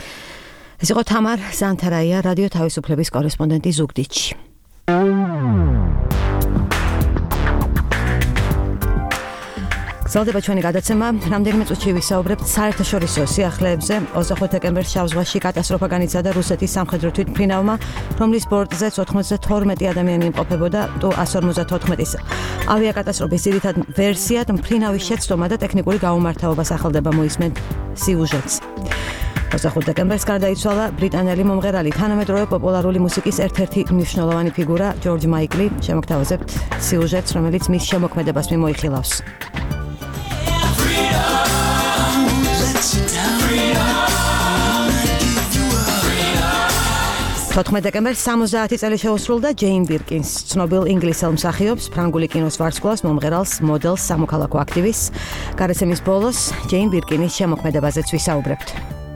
ეს იყო თამარ ზანთარაია, რადიო თავისუფლების კორესპონდენტი ზუგდიდში. გრძელდება ჩვენი გადაცემა. რამდენიმე წუთში ვისაუბრებთ საერთაშორისო სიახლეებზე. ოცდახუთი დეკემბერს შავ ზღვაში კატასტროფა განიცადა რუსეთის სამხედრო თვითმფრინავმა, რომლის ბორტზეც ოთხმოცდათორმეტი ადამიანი იმყოფებოდა. ტუ ას ორმოცდათოთხმეტის ავიაკატასტროფის ძირითად ვერსიად მფრინავის შეცდომა და ტექნიკური გაუმართავობა სახელდება, მოისმენთ სიუჟეტს. ოცდახუთი დეკემბერს გარდაიცვალა ბრიტანელი მომღერალი, თანამედროვე პოპულარული მუსიკის ერთ-ერთი მნიშვნელოვანი ფიგურა ჯორჯ მაიკლი. შემოგთავაზებთ სიუჟეტს, რომელიც მის შემოქმედებას მიმოიხილავს. თოთხმეტი დეკემბერს სამოცდაათი წელი შეუსრულდა ჯეინ ბირკინს, ცნობილ ინგლისელ მსახიობს, ფრანგული კინოს ვარსკვლავს, მომღერალს, მოდელს, სამოქალაქო აქტივისტს. გადაცემის ბოლოს ჯეინ ბირკინის შემოქმედებაზეც ვისაუბრებთ.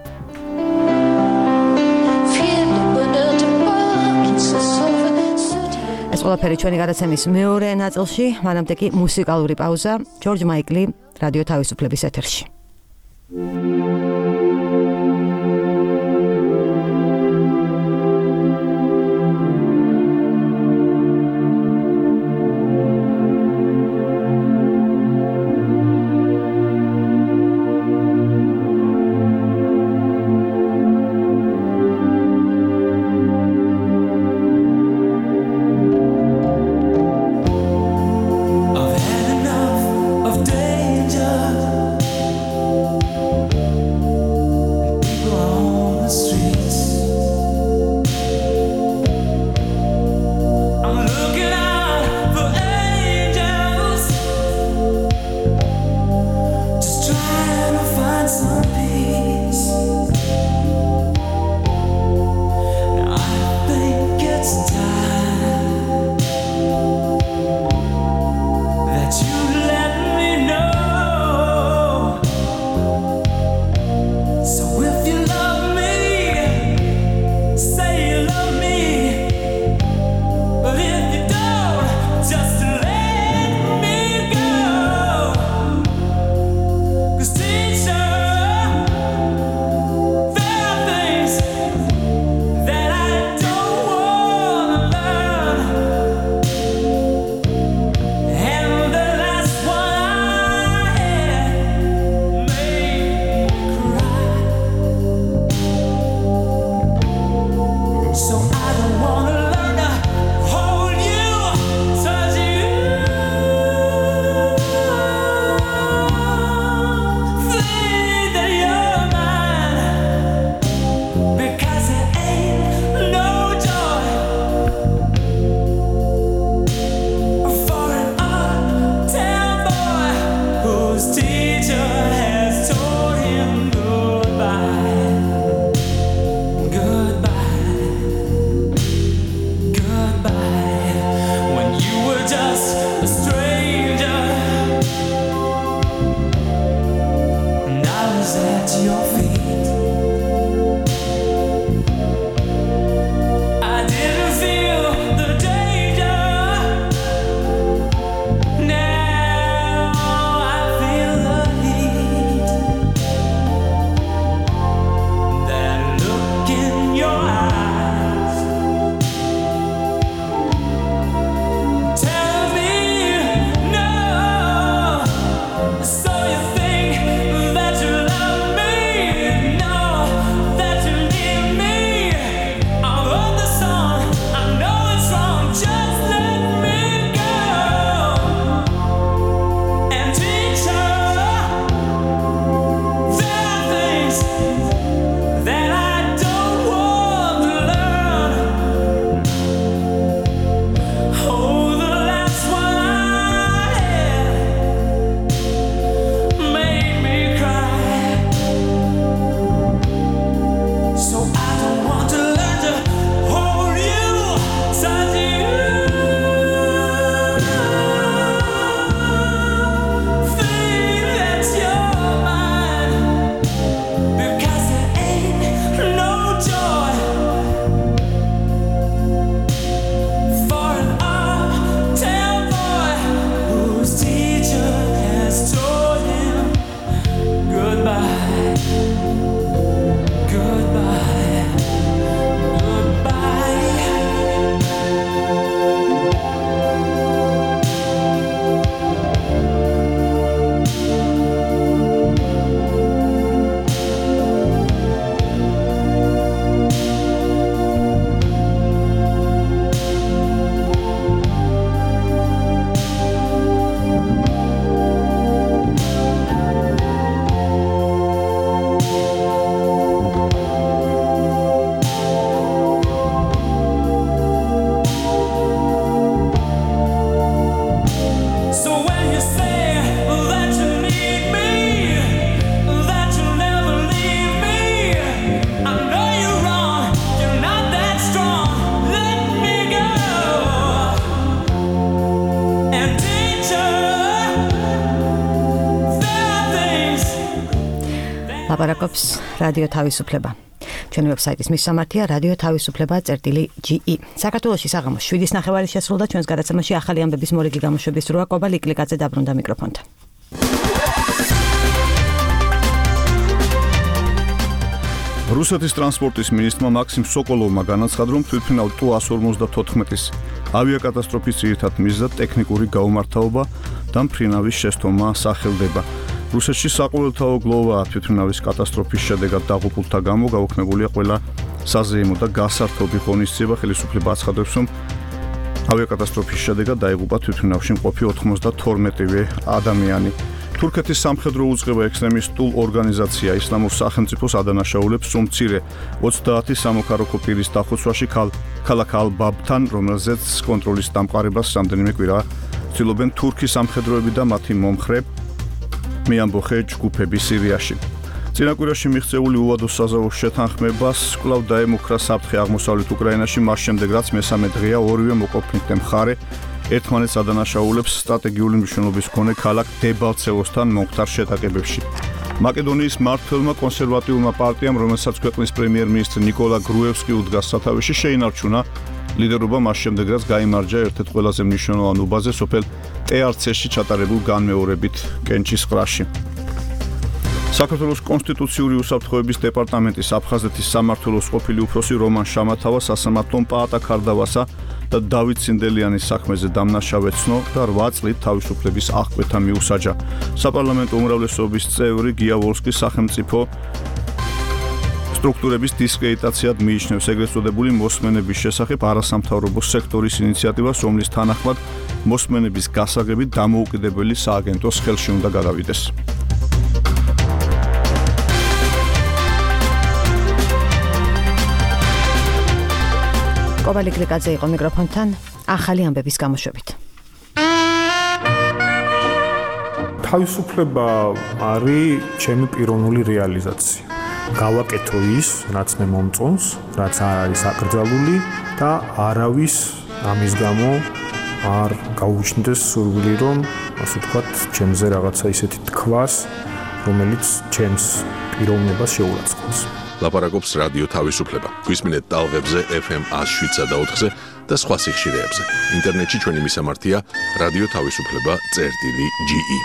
ეს ყველაფერი ჩვენი გადაცემის მეორე ნაწილში, მანამდე კი მუსიკალური პაუზა, ჯორჯ მაიკლი, რადიო თავისუფლების ეთერში. So you think that you love me? ლაპარაკობს რადიო თავისუფლება. ჩვენი ვებსაიტის მისამართია რადიო თავისუფლება წერტილი ჯი ი. საქართველოში საღამოს შვიდის ნახევარი შესრულდა, ჩვენს გადაცემაში ახალი ამბების მორიგი გამოშვების დროა. კობა ლიკლიკაძე დაბრუნდა მიკროფონთან. რუსეთის ტრანსპორტის მინისტრმა მაქსიმ სოკოლოვმა განაცხადა, რომ თვითმფრინავ ტუ ას ორმოცდათოთხმეტის ავიაკატასტროფის ძირითად მიზეზად ტექნიკური გაუმართავობა და მფრინავის შესტომა სახელდება. რუსეთში საყოველთაო გლოვაა თვითმფრინავის კატასტროფის შედეგად დაღუპულთა გამო გაუქმებულია ყველა საზეიმო და გასართობი ღონისძიება. ხელისუფლება აცხადებს, რომ ავიაკატასტროფის შედეგად დაიღუპა თვითმფრინავში მყოფი ოთხმოცდათორმეტივე ადამიანი. თურქეთის სამხედრო უწყება ექსტრემისტულ ორგანიზაცია ისლამურ სახელმწიფოს ადანაშაულებს, რომ მცირე ოცდაათი სამოქალაქო პირის დახოცვაში ქალაქ ალ-ბაბთან, რომელზეც კონტროლის დამყარებას რამდენიმე კვირა ცდილობენ თურქი სამხედროები და მათი მომხრე მეამბოხე ჯგუფები სირიაში. წინა კვირაში მიღწეული უვადო საზავო შეთანხმებას კვლავ დაემუქრა საფრთხე აღმოსავლეთ უკრაინაში, მას შემდეგ რაც მესამე დღეა ორივე მოკონფლიქტე მხარე ერთმანეთს ადანაშაულებს სტრატეგიული მნიშვნელობის მქონე ქალაქ დებალცევოსთან მომხდარ შეტაკებებში. მაკედონიის მმართველმა კონსერვატიულმა პარტიამ, რომელსაც ქვეყნის პრემიერ-მინისტრი ნიკოლა გრუევსკი უდგას სათავეში, შეინარჩუნა ლიდერობა მას შემდეგ, რაც გაიმარჯვა ერთ-ერთ ყველაზე მნიშვნელოვან უბანზე სოფელ ტე არ ცეში ჩატარებულ განმეორებით კენჭისყრაში. საქართველოს კონსტიტუციური უსაფრთხოების დეპარტამენტის აფხაზეთის სამმართველოს ყოფილი უფროსი რომან შამათავა სასამართლომ პაატა ქარდავასა და დავით ცინდელიანის საქმეზე დამნაშავე ცნო და რვა წლით თავისუფლების აღკვეთა მიუსაჯა. საპარლამენტო უმრავლესობის წევრი გია ვოლსკის სახელმწიფო სტრუქტურების დისკრედიტაციად მიიჩნევს ეგრეთ წოდებული მოსმენების შესახებ არასამთავრობო სექტორის ინიციატივას, რომლის თანახმად მოსმენების გასაღებით დამოუკიდებელი სააგენტოს ხელში უნდა გადავიდეს. კობა ლიკლიკაძე იყო მიკროფონთან ახალი ამბების გამოშვებით. თავისუფლება არის ჩემი პიროვნული რეალიზაცია. გავაკეთო ის, რაც მე მომწონს, რაც არ არის აკრძალული და არავის ამის გამო არ გაუჩნდეს სურვილი, რომ ასე ვთქვათ, ჩემზე რაღაცა ისეთი თქვას, რომელიც ჩემს პიროვნებას შეურაცხყოფს. ლაპარაკობს რადიო თავისუფლება. გვისმინეთ ტალღებზე ეფ ემ ას შვიდსა და ოთხზე და სხვა სიხშირეებზე. ინტერნეტში ჩვენი მისამართია რადიო თავისუფლება წერტილი ჯი ი.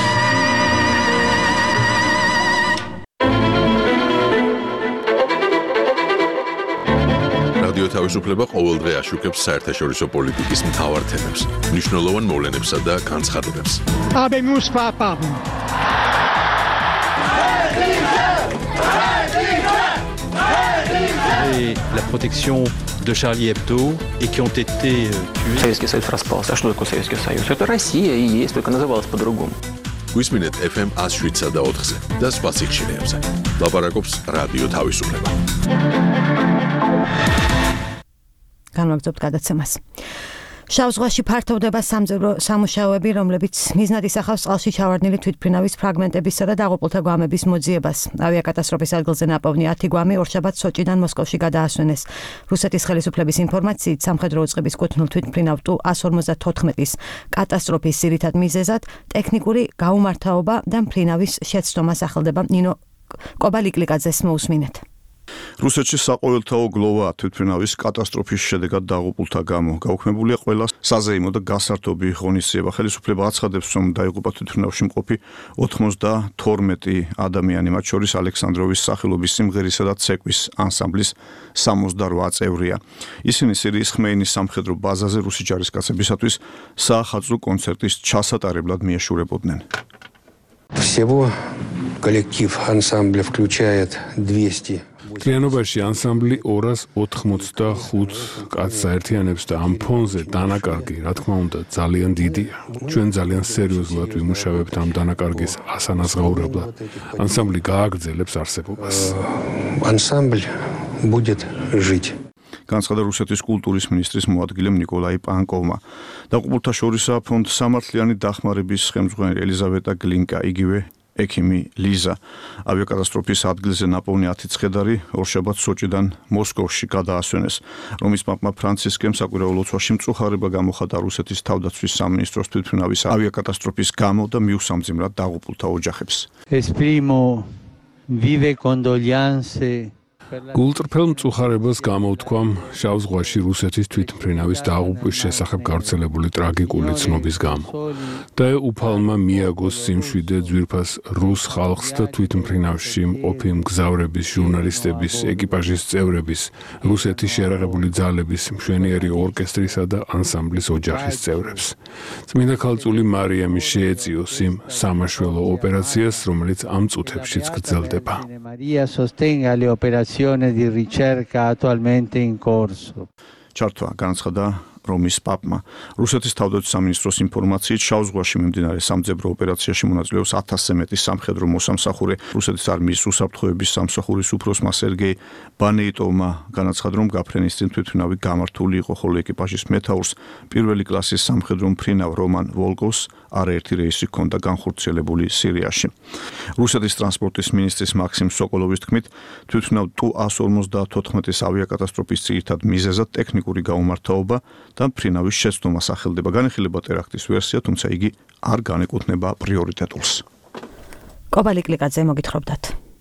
რადიო თავისუფლება ყოველდღე აშუქებს საერთაშორისო პოლიტიკის მთავარ თემებს, მნიშვნელოვან მოვლენებსა და განცხადებებს. Habemus papam. Et la protection de Charlie Hebdo et qui ont été tués. Советский Союз распался. А что такое Советский Союз? Это Россия и есть, только называлась по-другому. გვისმინეთ ეფ ემ ას შვიდსა და ოთხზე და სხვა სიხშირეებზე. ლაპარაკობს რადიო თავისუფლება. განვაგრძობთ გადაცემას. შავ ზღვაში ფართოვდება სამძებრო სამუშაოები, რომლებიც მიზნად ისახავს წყალში ჩავარდნილი თვითმფრინავის ფრაგმენტებისა და დაღუპულთა გვამების მოძიებას. ავიაკატასტროფის ადგილზე ნაპოვნი ათი გვამი ორშაბათს სოჭიდან მოსკოვში გადაასვენეს. რუსეთის ხელისუფლების ინფორმაციით, სამხედრო უწყების კუთვნილ თვითმფრინავ ტუ ას ორმოცდათოთხმეტის კატასტროფის ძირითად მიზეზად ტექნიკური გაუმართავობა და მფრინავის შეცდომა სახელდება. ნინო კობა ლიკლიკაძეს მოусმინეთ. რუსეთში საყოველთაო გლოვაა თვითმფრინავის კატასტროფის შედეგად დაღუპულთა გამო. გაუქმებულია ყველა საზეიმო და გასართობი ღონისძიება. ხელისუფლება აცხადებს, რომ დაიღუპა თვითმფრინავში მყოფი ოცდათორმეტი ადამიანი, მათ შორის ალექსანდროვის სახელობის სიმღერისა და ცეკვის ანსამბლის სამოცდარვა წევრია. ისინი სირიის ხმეინის სამხედრო ბაზაზე რუსი ჯარისკაცებისათვის საახალწლო კონცერტის ჩასატარებლად მიეშურებოდნენ. Всего коллектив ансамбля включает двести. Ტრიანობაში ანსამბლი ორას ოთხმოცდახუთ კაცს აერთიანებს და ამ ფონზე დანაკარგი, რა თქმა უნდა, ძალიან დიდია. ჩვენ ძალიან სერიოზულად ვიმუშავებთ ამ დანაკარგის ასანაზღაურებლად. ანსამბლი გააგრძელებს არსებობას. Ансамбль будет жить. განცხადა რუსეთის კულტურის მინისტრის მოადგილემ ნიკოლაი პანკოვმა. დაღუპულთა შორისაა ფონდ სამართლიანი დახმარების ხელმძღვანელი ელიზავეტა გლინკა, იგივე ექიმი ლიზა. ავიაკატასტროფის ადგილზე ნაპოვნი ათი ცხედარი ორშაბათს სოჭიდან მოსკოვში გადაასვენეს. რომის პაპმა ფრანცისკემ საკვირაო ლოცვაში მწუხარება გამოხატა რუსეთის თავდაცვის სამინისტროს თვითმფრინავის ავიაკატასტროფის გამო და მიუსამძიმრად დაღუპულთა ოჯახებს. Esprimo vive condoglianze გულწრფელ მწუხარებას გამოვთქვამ შავ ზღვაში რუსეთის თვითმფრინავის დაღუპვის შესახებ გავრცელებული ტრაგიკული ცნობის გამო და უფალმა მიაგოს სიმშვიდე ძვირფას რუს ხალხს და თვითმფრინავში მყოფი მგზავრების, ჟურნალისტების, ეკიპაჟის წევრების, რუსეთის შეიარაღებული ძალების, მშვენიერი ორკესტრისა და ანსამბლის ოჯახის წევრებს. წმინდა ქალწული მარიამი შეეწიოს იმ სამაშველო ოპერაციას, რომელიც ამ წუთებშიც გრძელდება. di ricerca attualmente in corso. Ჩართვა განაცხადა რომის პაპმა. რუსეთის თავდაცვის სამინისტროს ინფორმაციით შავ ზღვაში მიმდინარე სამძებრო ოპერაციაში მონაწილეობს ათასზე მეტი სამხედრო მოსამსახურე. რუსეთის არმიის უსაფრთხოების სამსახურის უფროსმა სერგეი ბანეიტოვმა განაცხადა, რომ გაფრენის წინ თვითმფრინავი გამართული იყო, ხოლო ეკიპაჟის მეთაურს პირველი კლასის სამხედრო მფრინავ რომან ვოლკოვს არაერთი რეისი ჰქონდა განხორციელებული სირიაში. რუსეთის ტრანსპორტის მინისტრის მაქსიმ სოკოლოვის თქმით, თვითმფრინავ ტუ ას ორმოცდათოთხმეტის ავიაკატასტროფის ძირითად მიზეზად ტექნიკური გაუმართლობა და მფრინავის შეცდომა სახელდება. განიხილება ტერაქტის ვერსია, თუმცა იგი არ განეკუთვნება პრიორიტეტულს. კობალი კლიკაძე მოგითხრობდათ.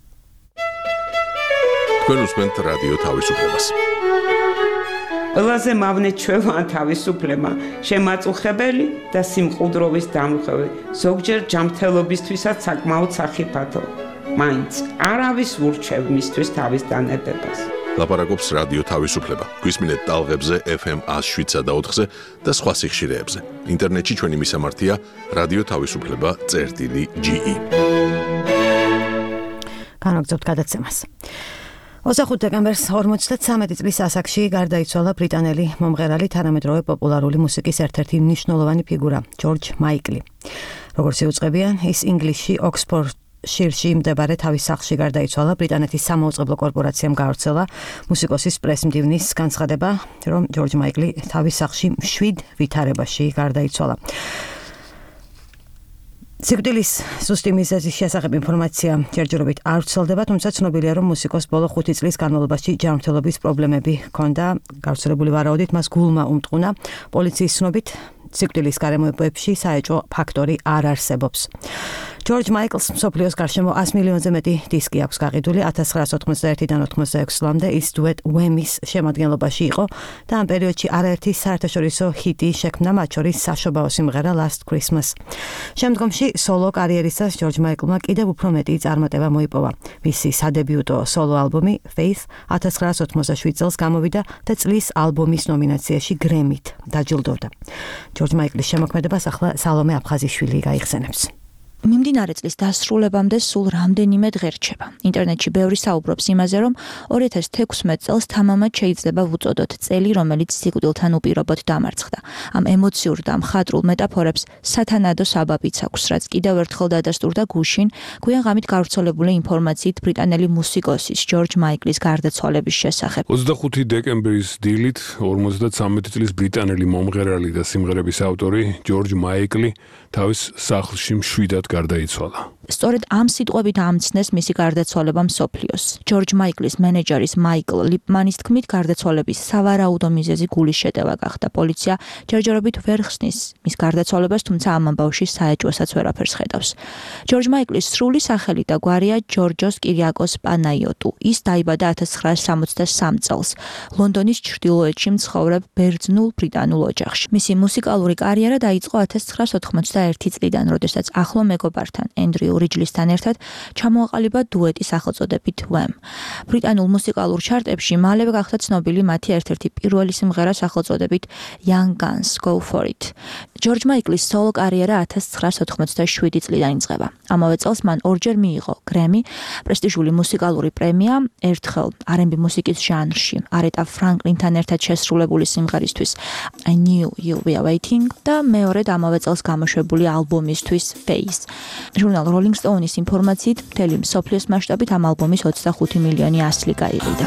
თქვენ უსმენთ რადიო თავისუფლებას. ყველაზე მავნე ჩვევა თავისუფლება, შემაწუხებელი და სიმყუდროვის დამრღვევი, ზოგჯერ ჯანმრთელობისთვისაც საკმაოდ სახიფათო. მაინც არავის ურჩევ მისთვის თავის დანებებას. ლაპარაკობს რადიო თავისუფლება. გვისმინეთ ტალღებზე ეფ ემ ას შვიდსა და ოთხზე და სხვა სიხშირეებზე. ინტერნეტში ჩვენი მისამართია რადიო თავისუფლება წერტილი ჯი ი. განაგზავნებთ გადაცემას. ოცდახუთი დეკემბერს ორმოცდათვრამეტი წლის ასაკში გარდაიცვალა ბრიტანელი მომღერალი, თანამედროვე პოპულარული მუსიკის ერთ-ერთი მნიშვნელოვანი ფიგურა, ჯორჯ მაიკლი. როგორც იუწყებიან, ის ინგლისში ოქსფორდ შირში მდებარე თავის სახლში გარდაიცვალა. ბრიტანეთის სამაუწყებლო კორპორაციამ გაავრცელა მუსიკოსის პრეს-მდივნის განცხადება, რომ ჯორჯ მაიკლი თავის სახლში მშვიდ ვითარებაში გარდაიცვალა. სიკვდილის ზუსტი მიზეზის შესახებ ინფორმაცია ჯერჯერობით არ ვრცელდება, თუმცა ცნობილია, რომ მუსიკოს ბოლო ხუთი წლის განმავლობაში ჯანმრთელობის პრობლემები ჰქონდა. გავრცელებული ვარაუდით მას გულმა უმტყუნა. პოლიციის ცნობით, სიკვდილის გარემოებებში საეჭვო ფაქტორი არ არსებობს. ჯორჯ მაიკლს მსოფლიოს გარშემო ას მილიონზე მეტი დისკი აქვს გაყიდული. ათას ცხრაასა ოთხმოცდაერთიდან ოთხმოცდაექვსი წლამდე ის დუეტ უემის შემადგენლობაში იყო და ამ პერიოდში არაერთი საერთაშორისო ჰიტი შექმნა, მათ შორის საშობაო სიმღერა Last Christmas. შემდგომში სოლო კარიერისას ჯორჯ მაიკლმა კიდევ უფრო მეტი წარმატება მოიპოვა. მისი სადებიუტო სოლო ალბომი Faith ათას ცხრაასა ოთხმოცდაშვიდ წელს გამოვიდა და წლის ალბომის ნომინაციაში გრემით დაჯილდოვდა. ჯორჯ მაიკლის შემოქმედებას ახლა სალომე აფხაზიშვილი გაიხსენებს. მიმდინარე წლის დასრულებამდე სულ რამდენიმე დღე რჩება. ინტერნეტში ბევრი საუბრობს იმაზე, რომ ორი ათას თექვსმეტ წელს თამამად შეიძლება ვუწოდოთ წელი, რომელიც სიკვდილთან უპირობოდ დამარცხდა. ამ ემოციურ და მხატვრულ მეტაფორებს სათანადო საბაბიც აქვს, რაც კიდევ ერთხელ დადასტურდა გუშინ გვიან ღამით გავრცელებული ინფორმაციით ბრიტანელი მუსიკოსის ჯორჯ მაიკლის გარდაცვალების შესახებ. ოცდახუთი დეკემბრის დილით ორმოცდათვრამეტი წლის ბრიტანელი მომღერალი და სიმღერების ავტორი ჯორჯ მაიკლი თავის სახლში მშვიდად გარდაიცვალა. სწორედ ამ სიტყვებით ამცნეს მისი გარდაცვალება მსოფლიოს. ჯორჯ მაიკლის მენეჯერის მაიკლ ლიპმანის თქმით, გარდაცვალების სავარაუდო მიზეზი გულის შეტევა გახდა. პოლიცია ჯერჯერობით ვერ ხსნის მის გარდაცვალებას, თუმცა ამ ამბავში საეჭვოსაც ვერაფერს ხედავს. ჯორჯ მაიკლის სრული სახელი და გვარია ჯორჯოს კირიაკოს პანაიოტუ. ის დაიბადა ათას ცხრაასა სამოცდასამ წელს ლონდონის ჩრდილოეთში მცხოვრებ ბერძნულ ბრიტანულ ოჯახში. მისი მუსიკალური კარიერა დაიწყო ათას ცხრაასა ოცდაერთი წლიდან, როდესაც ახლო მეგობართან ენდრიუ რიჯლისთან ერთად ჩამოაყალიბა დუეტი სახელწოდებით Wham. ბრიტანულ მუსიკალურ ჩარტებში მალევე გახდა ცნობილი მათი ერთ-ერთი პირველი სიმღერა სახელწოდებით Young Guns Go For It. ჯორჯ მაიკლის სოლო კარიერა ათას ცხრაასა ოთხმოცდაშვიდი წლიდან იწყება. ამავე წელს მან ორჯერ მიიღო გრემი, პრესტიჟული მუსიკალური პრემია, ერთხელ არ εν ბი მუსიკის ჟანრში, არეტა ფრანკლინთან ერთად შესრულებული სიმღერისთვის I Knew You'll Be Waiting და მეორედ ამავე წელს გამოშვებული ალბომისთვის Face. ჟურნალ Rolling Stone-ის ინფორმაციით, მთელი მსოფლიოს მასშტაბით ამ ალბომის ოცდახუთი მილიონი ასლი გაიყიდა.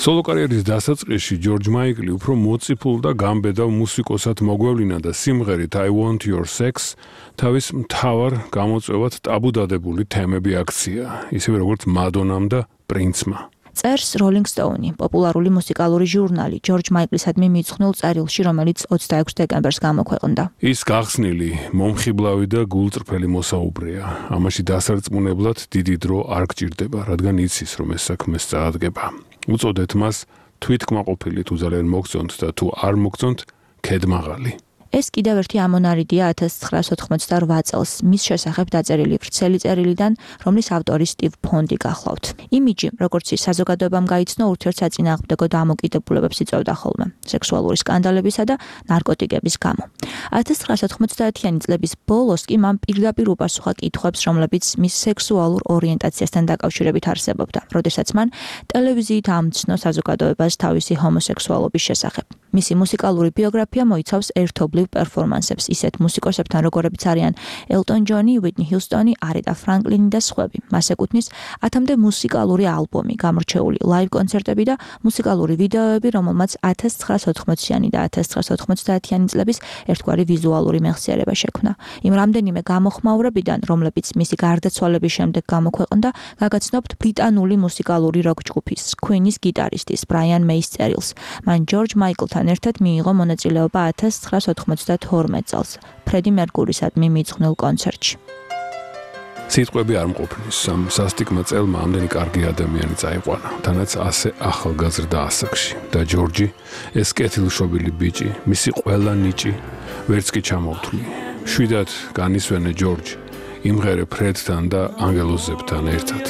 სოლო კარიერის დასაწყისში ჯორჯ მაიკლი უფრო მოციფულ და გამბედავ მუსიკოსად მოგვევლინა და სიმღერით I Want Your Sex თავის მთავარ გამოწვევად ტაბუ დადებული თემები აქცია, ისევე როგორც მადონამ და პრინცმა. წერს Rolling Stone, პოპულარული მუსიკალური ჟურნალი, ჯორჯ მაიკლისადმი მიძღვნილ წერილში, რომელიც ოცდაექვსი დეკემბერს გამოქვეყნდა. ის გახსნილი, მომხიბლავი და გულწრფელი მოსაუბრეა. ამაში დასარწმუნებლად დიდი დრო არ გჭირდება, რადგან იცის, რომ ეს საქმე სწრაფდება. უწოდეთ მას თვითკმაყოფილი თუ ძალიან მოგწონთ და თუ არ მოგწონთ, ქედმაღალი. ეს კიდევ ერთი ამონარიდია ათას ცხრაასი ოთხმოცდაორვე წელს მის შესახებ დაწერილი ვრცელი წერილიდან, რომლის ავტორი სტივ ფონდი გახლავთ. იმიჯი, როგორც ის საზოგადოებამ გაიცნო, ურთიერთსაწინააღმდეგო დამოკიდებულებებს იწვევდა ხოლმე, სექსუალური სკანდალებისა და ნარკოტიკების გამო. ათას ცხრაასი ოცდაათიანი წლების ბოლოს კი მან პირდაპირ უპასუხა კითხვებს, რომლებიც მის სექსუალურ ორიენტაციასთან დაკავშირებით არსებობდა, როდესაც მან ტელევიზიით ამცნო საზოგადოებას თავისი ჰომოსექსუალობის შესახებ. მისი მუსიკალური ბიოგრაფია მოიცავს ერთობლივ პერფორმანსებს ისეთ მუსიკოსებთან, როგორებიც არიან ელტონ ჯონი, უიტნი ჰიუსტონი, არეთა ფრანკლინი და სხვები. მას ეკუთვნის ათამდე მუსიკალური ალბომი, გამორჩეული ლაივ კონცერტები და მუსიკალური ვიდეოები, რომელმაც ათას ცხრაასი ოთხმოციანი და ათას ცხრაასი ოთხმოცდაათიანი წლების ერთგვარი ვიზუალური მეხსიერება შექმნა. იმ რამდენიმე გამოხმაურებიდან, რომლებიც მისი გარდაცვალების შემდეგ გამოქვეყნდა, გაგაცნობთ ბრიტანული მუსიკალური როკ ჯგუფის Queen-ის გიტარისტის ბრაიან მეის წერილს. მან ჯორჯ მაიკლთან ერთად მიიღო მონაწილეობა ათას ცხრაასი ოთხმოცდათორმეტ წელს ფრედი მერკურისადმი მიძღვნილ კონცერტში. სიტყვები არ მყოფნის, ამ სასტიკმა წელმა ამდენი კარგი ადამიანი წაიყვანა, თანაც ასე ახალგაზრდა ასაკში. და ჯორჯი, ეს კეთილშობილი ბიჭი, მისი ყველა ნიჭი, ვერც კი ჩამოვთვლი. შვიდად განისვენე ჯორჯ, იმღერე ფრედთან და ანგელოზებთან ერთად.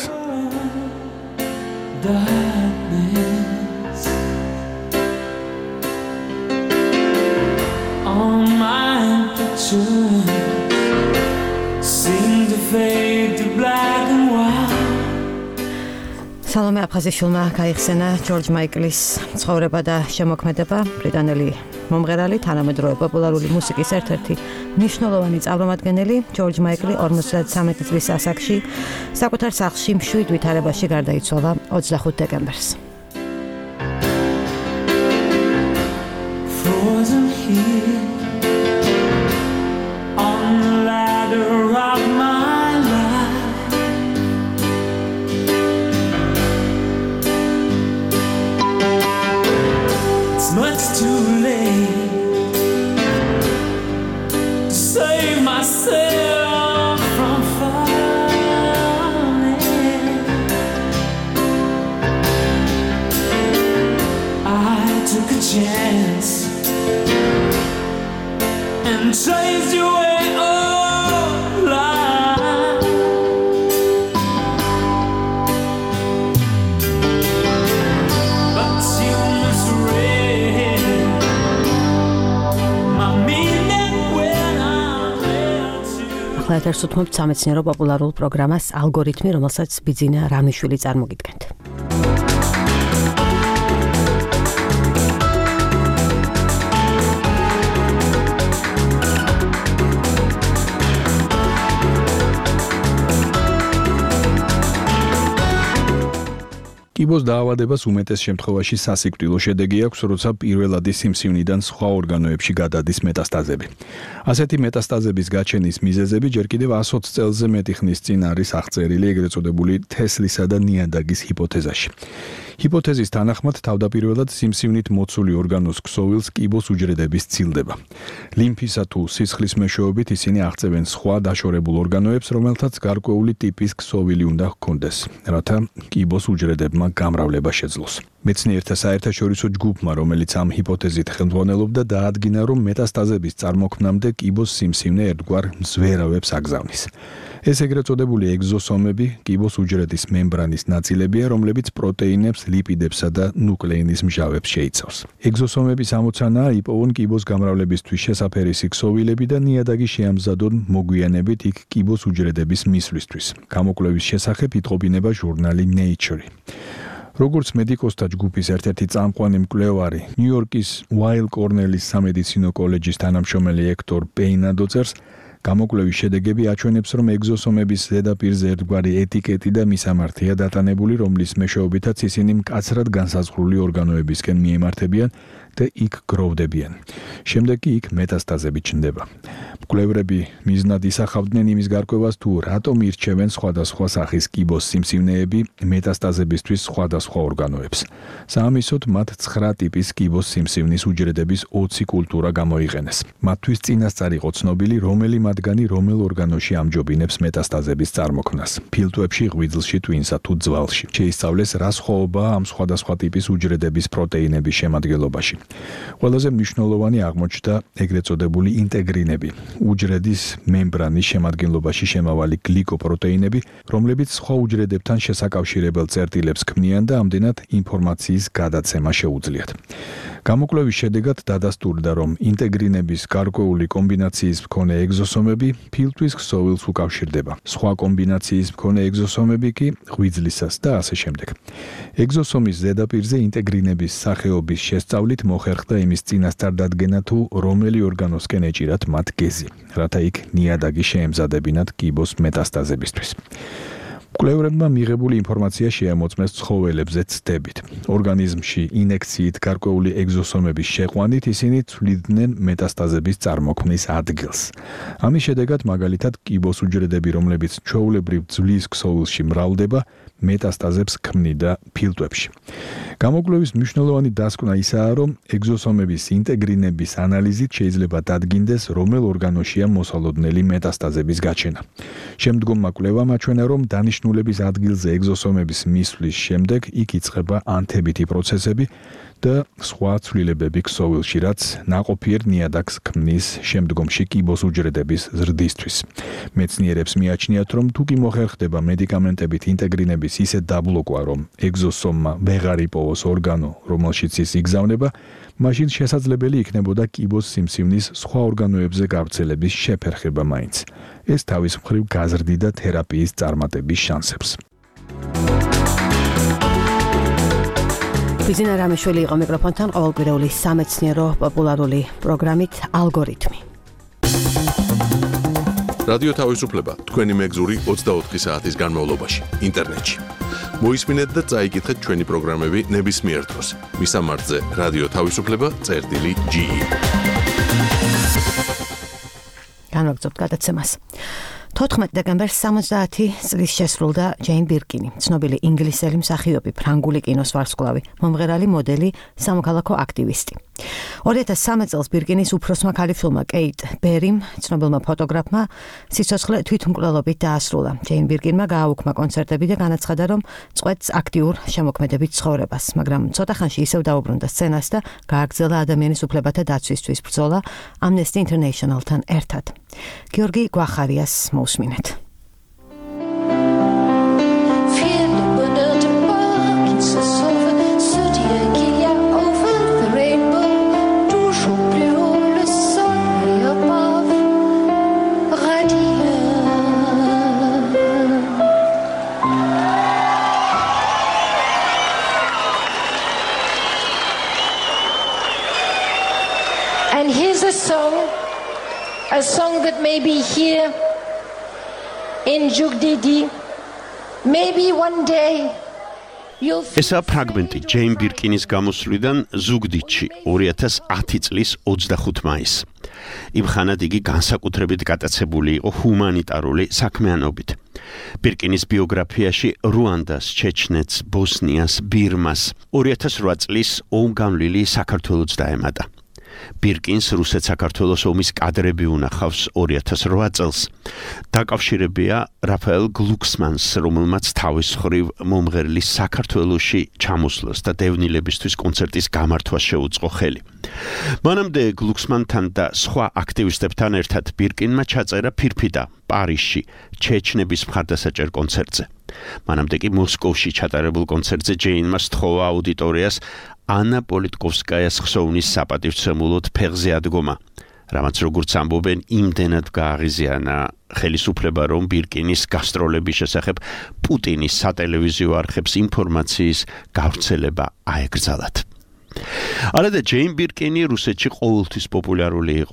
All my pictures seem to fade to black and white. სალომე აფხაზიშვილმა გაიხსენა ჯორჯ მაიკლის ცხოვრება და შემოქმედება, ბრიტანელი მომღერალი, თანამედროვე პოპულარული მუსიკის ერთ-ერთი მნიშვნელოვანი წარმომადგენელი. ჯორჯ მაიკლი ორმოცდათრამეტი წლის ასაკში საკუთარ სახლში მშვიდ ვითარებაში გარდაიცვალა ოცდახუთი დეკემბერს. Frozen here on the ladder of my life. It's much too late to save myself from falling. I took a chance and chased you away all life. But you misread my meaning when I read you. ახლა ეთერს უთმობთ სამეცნიერო პოპულარულ პროგრამას ალგორითმი, რომელსაც ბიძინა რამიშვილი წარმოგიდგენთ. კიბოს დაავადებას უმეტეს შემთხვევაში სასიკვდილო შედეგი აქვს, როცა პირველადი სიმსივნიდან სხვა ორგანოებში გადადის მეტასტაზები. ასეთი მეტასტაზების გაჩენის მიზეზები ჯერ კიდევ ას ოცი წელზე მეტი ხნის წინ არის აღწერილი ეგრეთ წოდებული თესლისა და ნიადაგის ჰიპოთეზაში. ჰიპოთეზის თანახმად თავდაპირველად სიმსივნით მოცული ორგანოს ქსოვილს კიბოს უჯრედები სცილდება. ლიმფისა თუ სისხლის მეშვეობით ისინი აღწევენ სხვა დაშორებულ ორგანოებს, რომელთაც გარკვეული ტიპის ქსოვილი უნდა ჰქონდეს, რათა კიბოს უჯრედებმა გამრავლება შეძლოს. მეცნიერთა საერთაშორისო ჯგუფმა, რომელიც ამ ჰიპოთეზით ხელმძღვანელობდა, დაადგინა, რომ მეტასტაზების წარმოქმნამდე კიბოს სიმსივნე ერთგვარ მზვერავებს აგზავნის. ეს ეგრეთ წოდებული ეგზოსომები კიბოს უჯრედის მემბრანის ნაწილებია, რომლებიც პროტეინებს, ლიპიდებსა და ნუკლეინის მჟავებს შეიცავს. ეგზოსომების ამოცანაა იპოვონ კიბოს გამრავლებისთვის შესაფერისი ქსოვილები და ნიადაგი შეამზადონ მოგვიანებით იქ კიბოს უჯრედების მისვლისთვის. გამოკვლევის შესახებ იტყობინება ჟურნალი Nature. როგორც მედიკოსთა ჯგუფის ერთ-ერთი წამყვანი მკვლევარი, ნიუ-იორკის Weill Cornell-ის სამედიცინო კოლეჯის თანამშრომელი ექტორ პეინა დოწერს, გამოკვლევის შედეგები აჩვენებს, რომ ეგზოსომების ზედაპირზე ერთგვარი ეტიკეტი და მისამართია დატანებული, რომლის მეშვეობითაც ისინი მკაცრად განსაზღვრული ორგანოებისკენ მიემართებიან და იქ გროვდებიან. შემდეგ კი იქ მეტასტაზები ჩნდება. მკვლევრები მიზნად ისახავდნენ იმის გარკვევას, თუ რატომ ირჩევენ სხვადასხვა სახის კიბოს სიმსივნეები მეტასტაზებისთვის სხვადასხვა ორგანოებს. საამისოდ მათ ცხრა ტიპის კიბოს სიმსივნის უჯრედების ოცი კულტურა გამოიყენეს. მათთვის წინასწარ იყო ცნობილი, რომელი მათგანი რომელ ორგანოში ამჯობინებს მეტასტაზების წარმოქმნას. ფილტვებში, ღვიძლში, ტვინსა თუ ძვალში. შეისწავლეს, რა სხვაობაა ამ სხვადასხვა ტიპის უჯრედების პროტეინების შემადგენლობაში. ყველაზე მნიშვნელოვანი აღმოჩნდა ეგრეთ წოდებული ინტეგრინები, უჯრედის მემბრანის შემადგენლობაში შემავალი გლიკოპროტეინები, რომლებიც სხვა უჯრედებთან შესაკავშირებელ წერტილებს ქმნიან და ამდენად ინფორმაციის გადაცემა შეუძლიათ. გამოკვლევის შედეგად დადასტურდა, რომ ინტეგრინების გარკვეული კომბინაციის მქონე ეგზოსომები ფილტვის ქსოვილს უკავშირდება. სხვა კომბინაციის მქონე ეგზოსომები კი ღვიძლისას და ასე შემდეგ. ეგზოსომის ზედაპირზე ინტეგრინების სახეობის შესწავლით მოხერხდა იმის წინასწარ დადგენა, თუ რომელი ორგანოსკენ ეჭირათ მათ გეზი, რათა იქ ნიადაგი შეემზადებინათ კიბოს მეტასტაზებისთვის. მკვლევრებმა მიღებული ინფორმაცია შეამოწმეს ცხოველებზე ცდებით. ორგანიზმში ინექციით გარკვეული ეგზოსომების შეყვანით ისინი ცვლიდნენ მეტასტაზების წარმოქმნის ადგილს. ამის შედეგად მაგალითად კიბოს უჯრედები, რომლებიც ჩვეულებრივ ძვლის ქსოვილში მრავლდება, მეტასტაზებს ქმნიდა ფილტვებში. გამოკვლევის მნიშვნელოვანი დასკვნა ისაა, რომ ეგზოსომების ინტეგრინების ანალიზით შეიძლება დადგინდეს, რომელ ორგანოშია მოსალოდნელი მეტასტაზების გაჩენა. შემდგომმა კვლევამ აჩვენა, რომ დანიშნულების ადგილზე ეგზოსომების მისვლის შემდეგ იქ იწყება ანთებითი პროცესები და სხვა ცვლილებები ქსოვილში, რაც ნაყოფიერ ნიადაგს ქმნის შემდგომში კიბოს უჯრედების ზრდისთვის. მეცნიერებს მიაჩნიათ, რომ თუ კი მოხერხდება მედიკამენტებით ინტეგრინების ისეთ დაბლოკვა, რომ ეგზოსომმა ვეღარ იპოვოს ორგანო, რომელშიც ის იგზავნება, მაშინ შესაძლებელი იქნებოდა კიბოს სიმსივნის სხვა ორგანოებზე გავრცელების შეფერხება მაინც. ეს თავის მხრივ გაზრდიდა თერაპიის წარმატების შანსებს. ბიზინა რამეშვილი იყო მიკროფონთან, ყოველკვირეული სამეცნიერო პოპულარული პროგრამით ალგორითმი. რადიო თავისუფლება თქვენი მეგზური ოცდაოთხი საათის განმავლობაში ინტერნეტში. მოისმინეთ და წაიკითხეთ ჩვენი პროგრამები ნებისმიერ დროს. მისამართზე რადიო თავისუფლება წერტილი ჯი. განვაგრძობთ გადაცემას. თოთხმეტი დეკემბერს სამოცდაათი წლის შესრულდა ჯეინ ბირკინი, ცნობილი ინგლისელი მსახიობი, ფრანგული კინოს ვარსკვლავი, მომღერალი, მოდელი, სამოქალაქო აქტივისტი. ორი ათას სამი წელს ბირკინის უფროსმა ქალი ფილმმა კეიტ ბერიმ, ცნობილმა ფოტოგრაფმა, სიცოცხლე თვითმკვლელობით დაასრულა. ჯეინ ბირკინმა გააუქმა კონცერტები და განაცხადა, რომ წყვეტს აქტიურ შემოქმედებით ცხოვრებას, მაგრამ ცოტა ხანში ისევ დაუბრუნდა სცენას და გააგრძელა ადამიანის უფლებათა დაცვისთვის ბრძოლა Amnesty International-თან ერთად. გიორგი გვახარიას მოусმინეთ. And here's a song, a song that may be here in Jugdidi. Maybe one day you'll ესა ფრაგმენტი ჯეინ ბირკინის გამოსვლიდან ზუგდიდში ორი ათას ათი წლის ოცდახუთი მაისს. იმ ხანად იგი განსაკუთრებით გატაცებული იყო ჰუმანიტარული საქმიანობით. ბირკინის ბიოგრაფიაში რუანდას, ჩეჩნეთს, ბოსნიას, ბირმას ორი ათას რვა წლის ომგამლილი საქართველოც დაემატა. ბირკინს რუსეთ-საქართველოს ომის კადრები უნახავს ორი ათას რვა წელს. დაკავშირებია რაფაელ გლუქსმანს, რომელმაც თავის მხრივ მომღერლის საქართველოში ჩამოსვლას და დევნილებისთვის კონცერტის გამართვას შეუწყო ხელი. მანამდე გლუქსმანთან და სხვა აქტივისტებთან ერთად ბირკინმა ჩაწერა ფირფიტა პარიზში, ჩეჩნების მხარდასაჭერ კონცერტზე. მანამდე კი მოსკოვში ჩატარებულ კონცერტზე ჯეინმა სთხოვა აუდიტორიას ანა პოლიტკოვსკაიას ხსოვნის საპატივცემულოდ ფეხზე ადგომა, რამაც როგორც ამბობენ, იმდენად გააღიზიანა ხელისუფლება, რომ ბირკინის გასტროლების შესახებ პუტინის სატელევიზიო არხებს ინფორმაციის გავრცელება აეკრძალათ. არადა ჯეინ ბირკინი რუსეთში ყოველთვის პოპულარული იყო.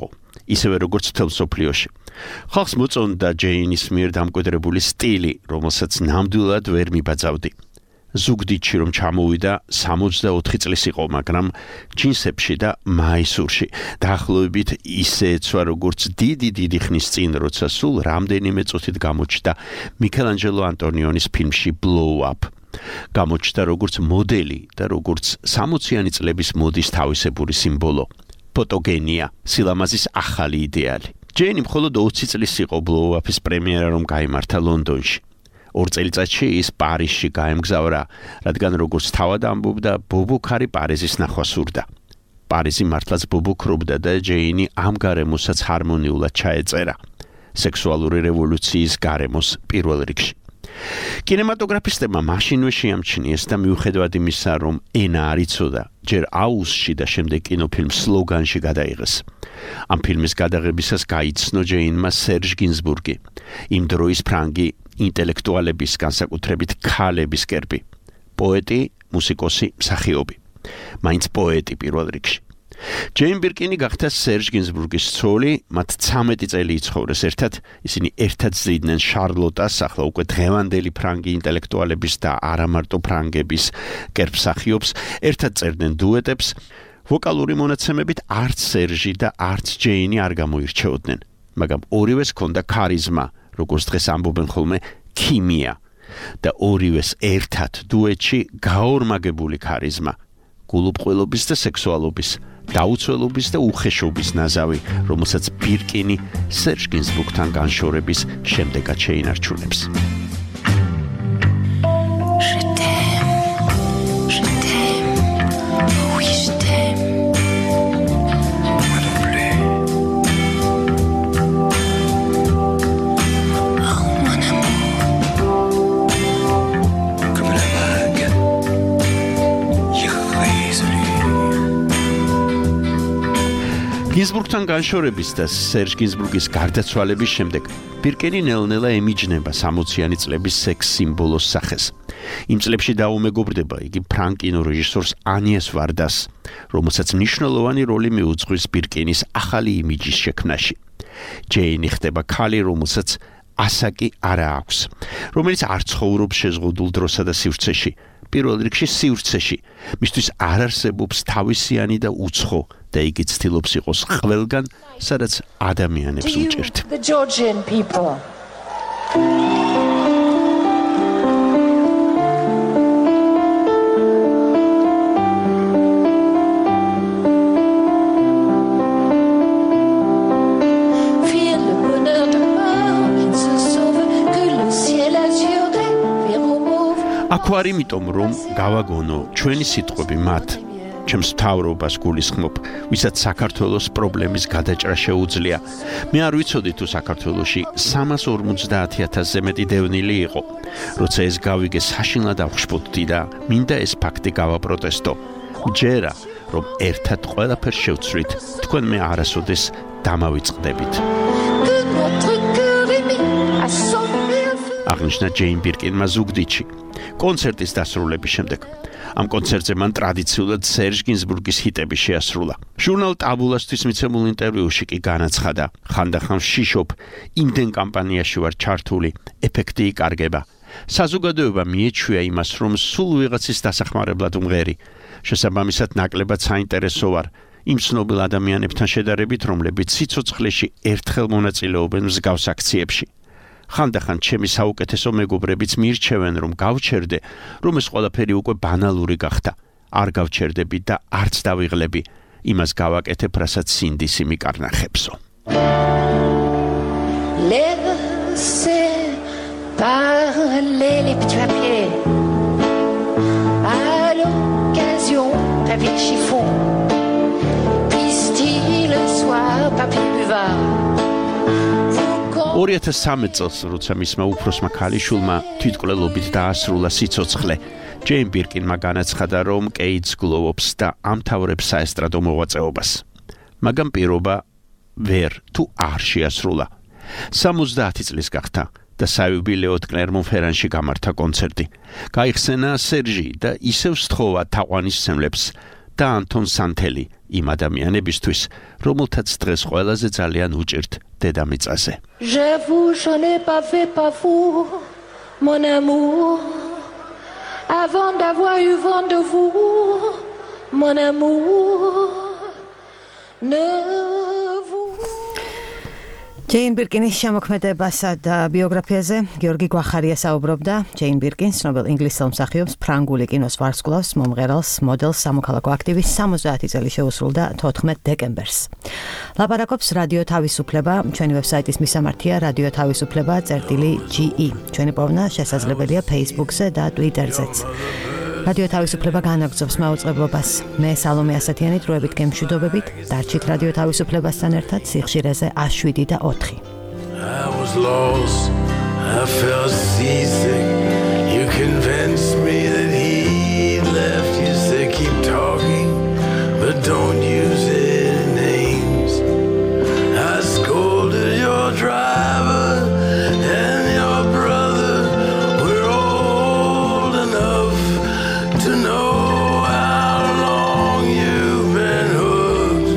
ისევე როგორც მთელ მსოფლიოში. ხალხს მოწონდა ჯეინის მიერ დამკვიდრებული სტილი, რომელსაც ნამდვილად ვერ მიბაძავდი. ზუგდიდში რომ ჩამოვიდა სამოცდაოთხი წლის იყო, მაგრამ ჯინსებში და მაისურში დაახლოებით ისე ეცვა როგორც დიდი დიდი ხნის წინ, როცა სულ რამდენიმე წუთით გამოჩნდა მიქელანჯელო ანტონიონის ფილმში Blow Up. გამოჩნდა როგორც მოდელი და როგორც სამოციანი წლების მოდის თავისებური სიმბოლო. ფოტოგენია, სილამაზის ახალი იდეალი. ჯეინი მხოლოდ ოცი წლის იყო Blow Up-ის პრემიერა რომ გაიმართა ლონდონში. ორ წელიწადში ის პარიზში გაემგზავრა, რადგან როგორც თავად ამბობდა, ბობოქარი პარიზის ნახვა სურდა. პარიზი მართლაც ბობოქრობდა და ჯეინი ამ გარემოსაც ჰარმონიულად ჩაეწერა. სექსუალური რევოლუციის გარემოს პირველ რიგში. კინემატოგრაფისტებმა მაშინვე შეამჩნიეს და მიუხედავად იმისა, რომ ენა არ იცოდა, ჯერ აუსში და შემდეგ კინოფილმ სლოგანში გადაიღეს. ამ ფილმის გადაღებისას გაიცნო ჯეინმა სერჟ გინზბურგი, იმ დროის ფრანგი ინტელექტუალების, განსაკუთრებით ქალების კერპი. პოეტი, მუსიკოსი, მსახიობი. მაინც პოეტი პირველ რიგში. ჯეინ ბირკინი გახდა სერჟ გინზბურგის ცოლი, მათ ცამეტი წელი იცხოვრეს ერთად, ისინი ერთად ზრდიდნენ შარლოტას, ახლა უკვე დღევანდელი ფრანგი ინტელექტუალების და არა მარტო ფრანგების კერპსახიობს, ერთად წერდნენ დუეტებს. ვოკალური მონაცემებით არც სერჟი და არც ჯეინი არ გამოირჩეოდნენ, მაგრამ ორივეს ჰქონდა ქარიზმა, როგორც დღეს ამბობენ ხოლმე, ქიმია და ორივეს ერთად დუეტში გაორმაგებული ქარიზმა, გულუბრყვილობის და სექსუალობის, დაუცველობის და უხეშობის ნაზავი, რომელსაც ბირკინი სერჟ გინზბურგთან განშორების შემდეგაც შეინარჩუნებს. გინზბურგთან განშორების და სერჟ გინზბურგის გარდაცვალების შემდეგ ბირკინი ნელ-ნელა ემიჯნება სამოციანი წლების სექს სიმბოლოს სახეს. იმ წლებში დაუმეგობრდება იგი ფრანგ კინორეჟისორს ანიეს ვარდას, რომელსაც მნიშვნელოვანი როლი მიუძღვის ბირკინის ახალი იმიჯის შექმნაში. ჯეინი ხდება ქალი, რომელსაც ასაკი არა აქვს, რომელიც არ ცხოვრობს შეზღუდულ დროსა და სივრცეში. პირველ რიგში სივრცეში, მისთვის არ არსებობს თავისიანი და უცხო და იგი ცდილობს იყოს ყველგან, სადაც ადამიანებს უჭერთ. The Georgian people. აქ ვარ იმიტომ, რომ გავაგონო ჩვენი სიტყვები მათ, ჩემს მთავრობას გულისხმობ, ვისაც საქართველოს პრობლემის გადაჭრა შეუძლია. მე არ ვიცოდი თუ საქართველოში სამას ორმოცდაათი ათასზე მეტი დევნილი იყო. როცა ეს გავიგე, საშინლად ავხშფოთდი და მინდა ეს ფაქტი გავაპროტესტო. ჯერა, რომ ერთად ყველაფერს შევცვლით, თქვენ მე არასოდეს დამავიწყდებით. აღნიშნა ჯეინ ბირკინმა ზუგდიდში. კონცერტის დასრულების შემდეგ. ამ კონცერტზე მან ტრადიციულად სერჟ გინზბურგის ჰიტები შეასრულა. ჟურნალ ტაბულასთვის მიცემულ ინტერვიუში კი განაცხადა, ხანდახან ვშიშობ, იმდენ კამპანიაში ვარ ჩართული, ეფექტი იკარგება. საზოგადოება მიეჩვია იმას, რომ სულ ვიღაცის დასახმარებლად ვმღერი. შესაბამისად ნაკლებად საინტერესო ვარ იმ ცნობილ ადამიანებთან შედარებით, რომლებიც სიცოცხლეში ერთხელ მონაწილეობენ მსგავს აქციებში. ხანდახან ჩემი საუკეთესო მეგობრებიც მირჩევენ, რომ გავჩერდე, რომ ეს ყველაფერი უკვე ბანალური გახდა. არ გავჩერდები და არც დავიღლები. იმას გავაკეთებ, რასაც სინდისი მიკარნახებსო. Laissez parler les petits papiers. À l'occasion, papier chiffon. Pistil le soir, papier buvard. ორი ათას სამი წელს, როცა მისმა უფროსმა ქალიშვილმა თვითმკვლელობით დაასრულა სიცოცხლე, ჯეინ ბირკინმა განაცხადა, რომ კეითს გლოვობს და ამთავრებს საესტრადო მოღვაწეობას. მაგრამ პირობა ვერ თუ არ შეასრულა. სამოცდაათი წლის გახდა და საიუბილეოდ კლერმონ-ფერანში გამართა კონცერტი. გაიხსენა სერჟი და ისევ სთხოვა თაყვანისმცემლებს და ანტონ სანთელი იმ ადამიანებისთვის, რომელთაც დღეს ყველაზე ძალიან უჭირთ დედამიწაზე. J'avoue, j'en ai pas fait pas fou, mon amour, avant d'avoir eu vent de vous, mon amour, ne ჯეინ ბირკინის შემოქმედებასა და ბიოგრაფიაზე გიორგი გვახარია საუბრობდა. ჯეინ ბირკინს, ცნობილ ინგლისელ მსახიობს, ფრანგული კინოს ვარსკვლავს, მომღერალს, მოდელს, სამოქალაქო აქტივისტს სამოცდაათი წელი შეუსრულდა თოთხმეტ დეკემბერს. ლაპარაკობს რადიო თავისუფლება, ჩვენი ვებსაიტის მისამართია რადიო თავისუფლება წერტილი ჯი ი. ჩვენი პოვნა შესაძლებელია Facebook-ზე და Twitter-ზეც. რადიო თავისუფლება განაგრძობს მაუწყებლობას. მე სალომე ასათიანი დროებით გემშვიდობებით, დარჩით რადიო თავისუფლებასთან ერთად სიხშირეზე ათს შვიდი და ოთხი. I was lost, I felt seasick. You convinced me that he left. You said keep talking, but don't use any names. I scolded your driver and your brother. We're old enough to know how long you've been hooked.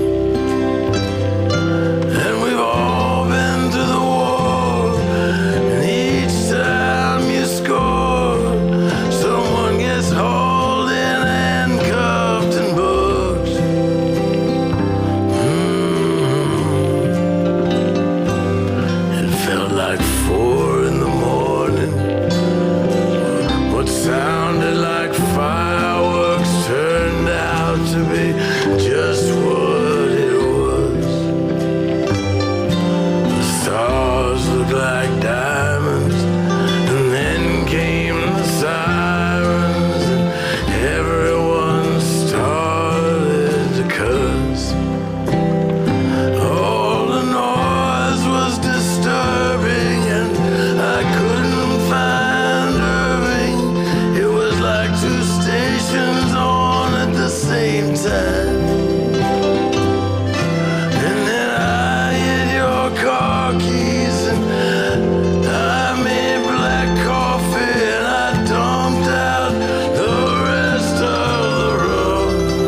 And we've all been to the war. And each time you score, someone gets hauled in, handcuffed and booked. Mm. It felt like four in the morning. What sounded like fireworks turned out to be just what it was. The stars looked like diamonds, and then came the sirens, and everyone started to curse. All the noise was disturbing, and I couldn't find Irving. It was like two stations on at the same time. And then I hit your car keys, and I made black coffee, and I dumped out the rest of the rum.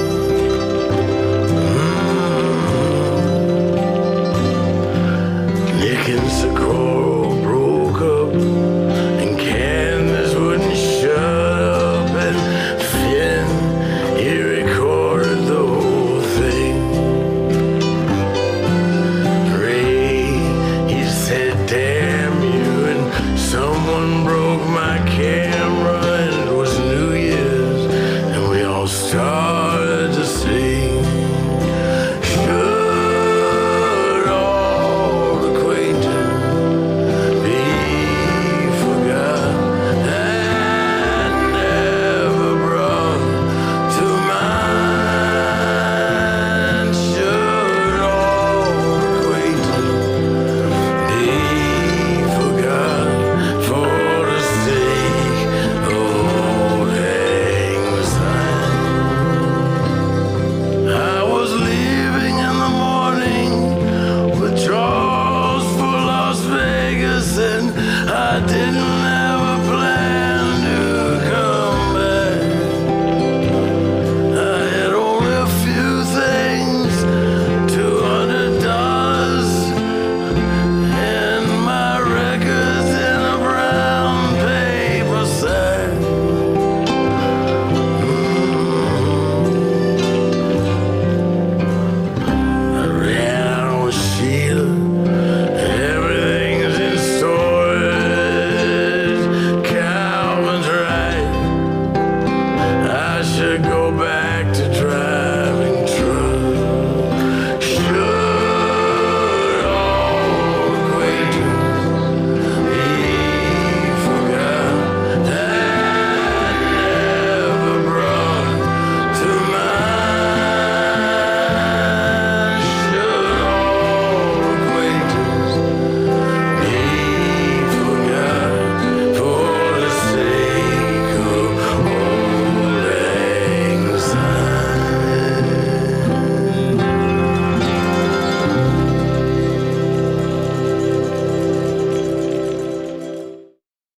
Mm. Nick and Socorro broke up, and Candace wouldn't shut up, and Finn, he recorded the whole thing. Ray, he said damn you, and someone broke my cat.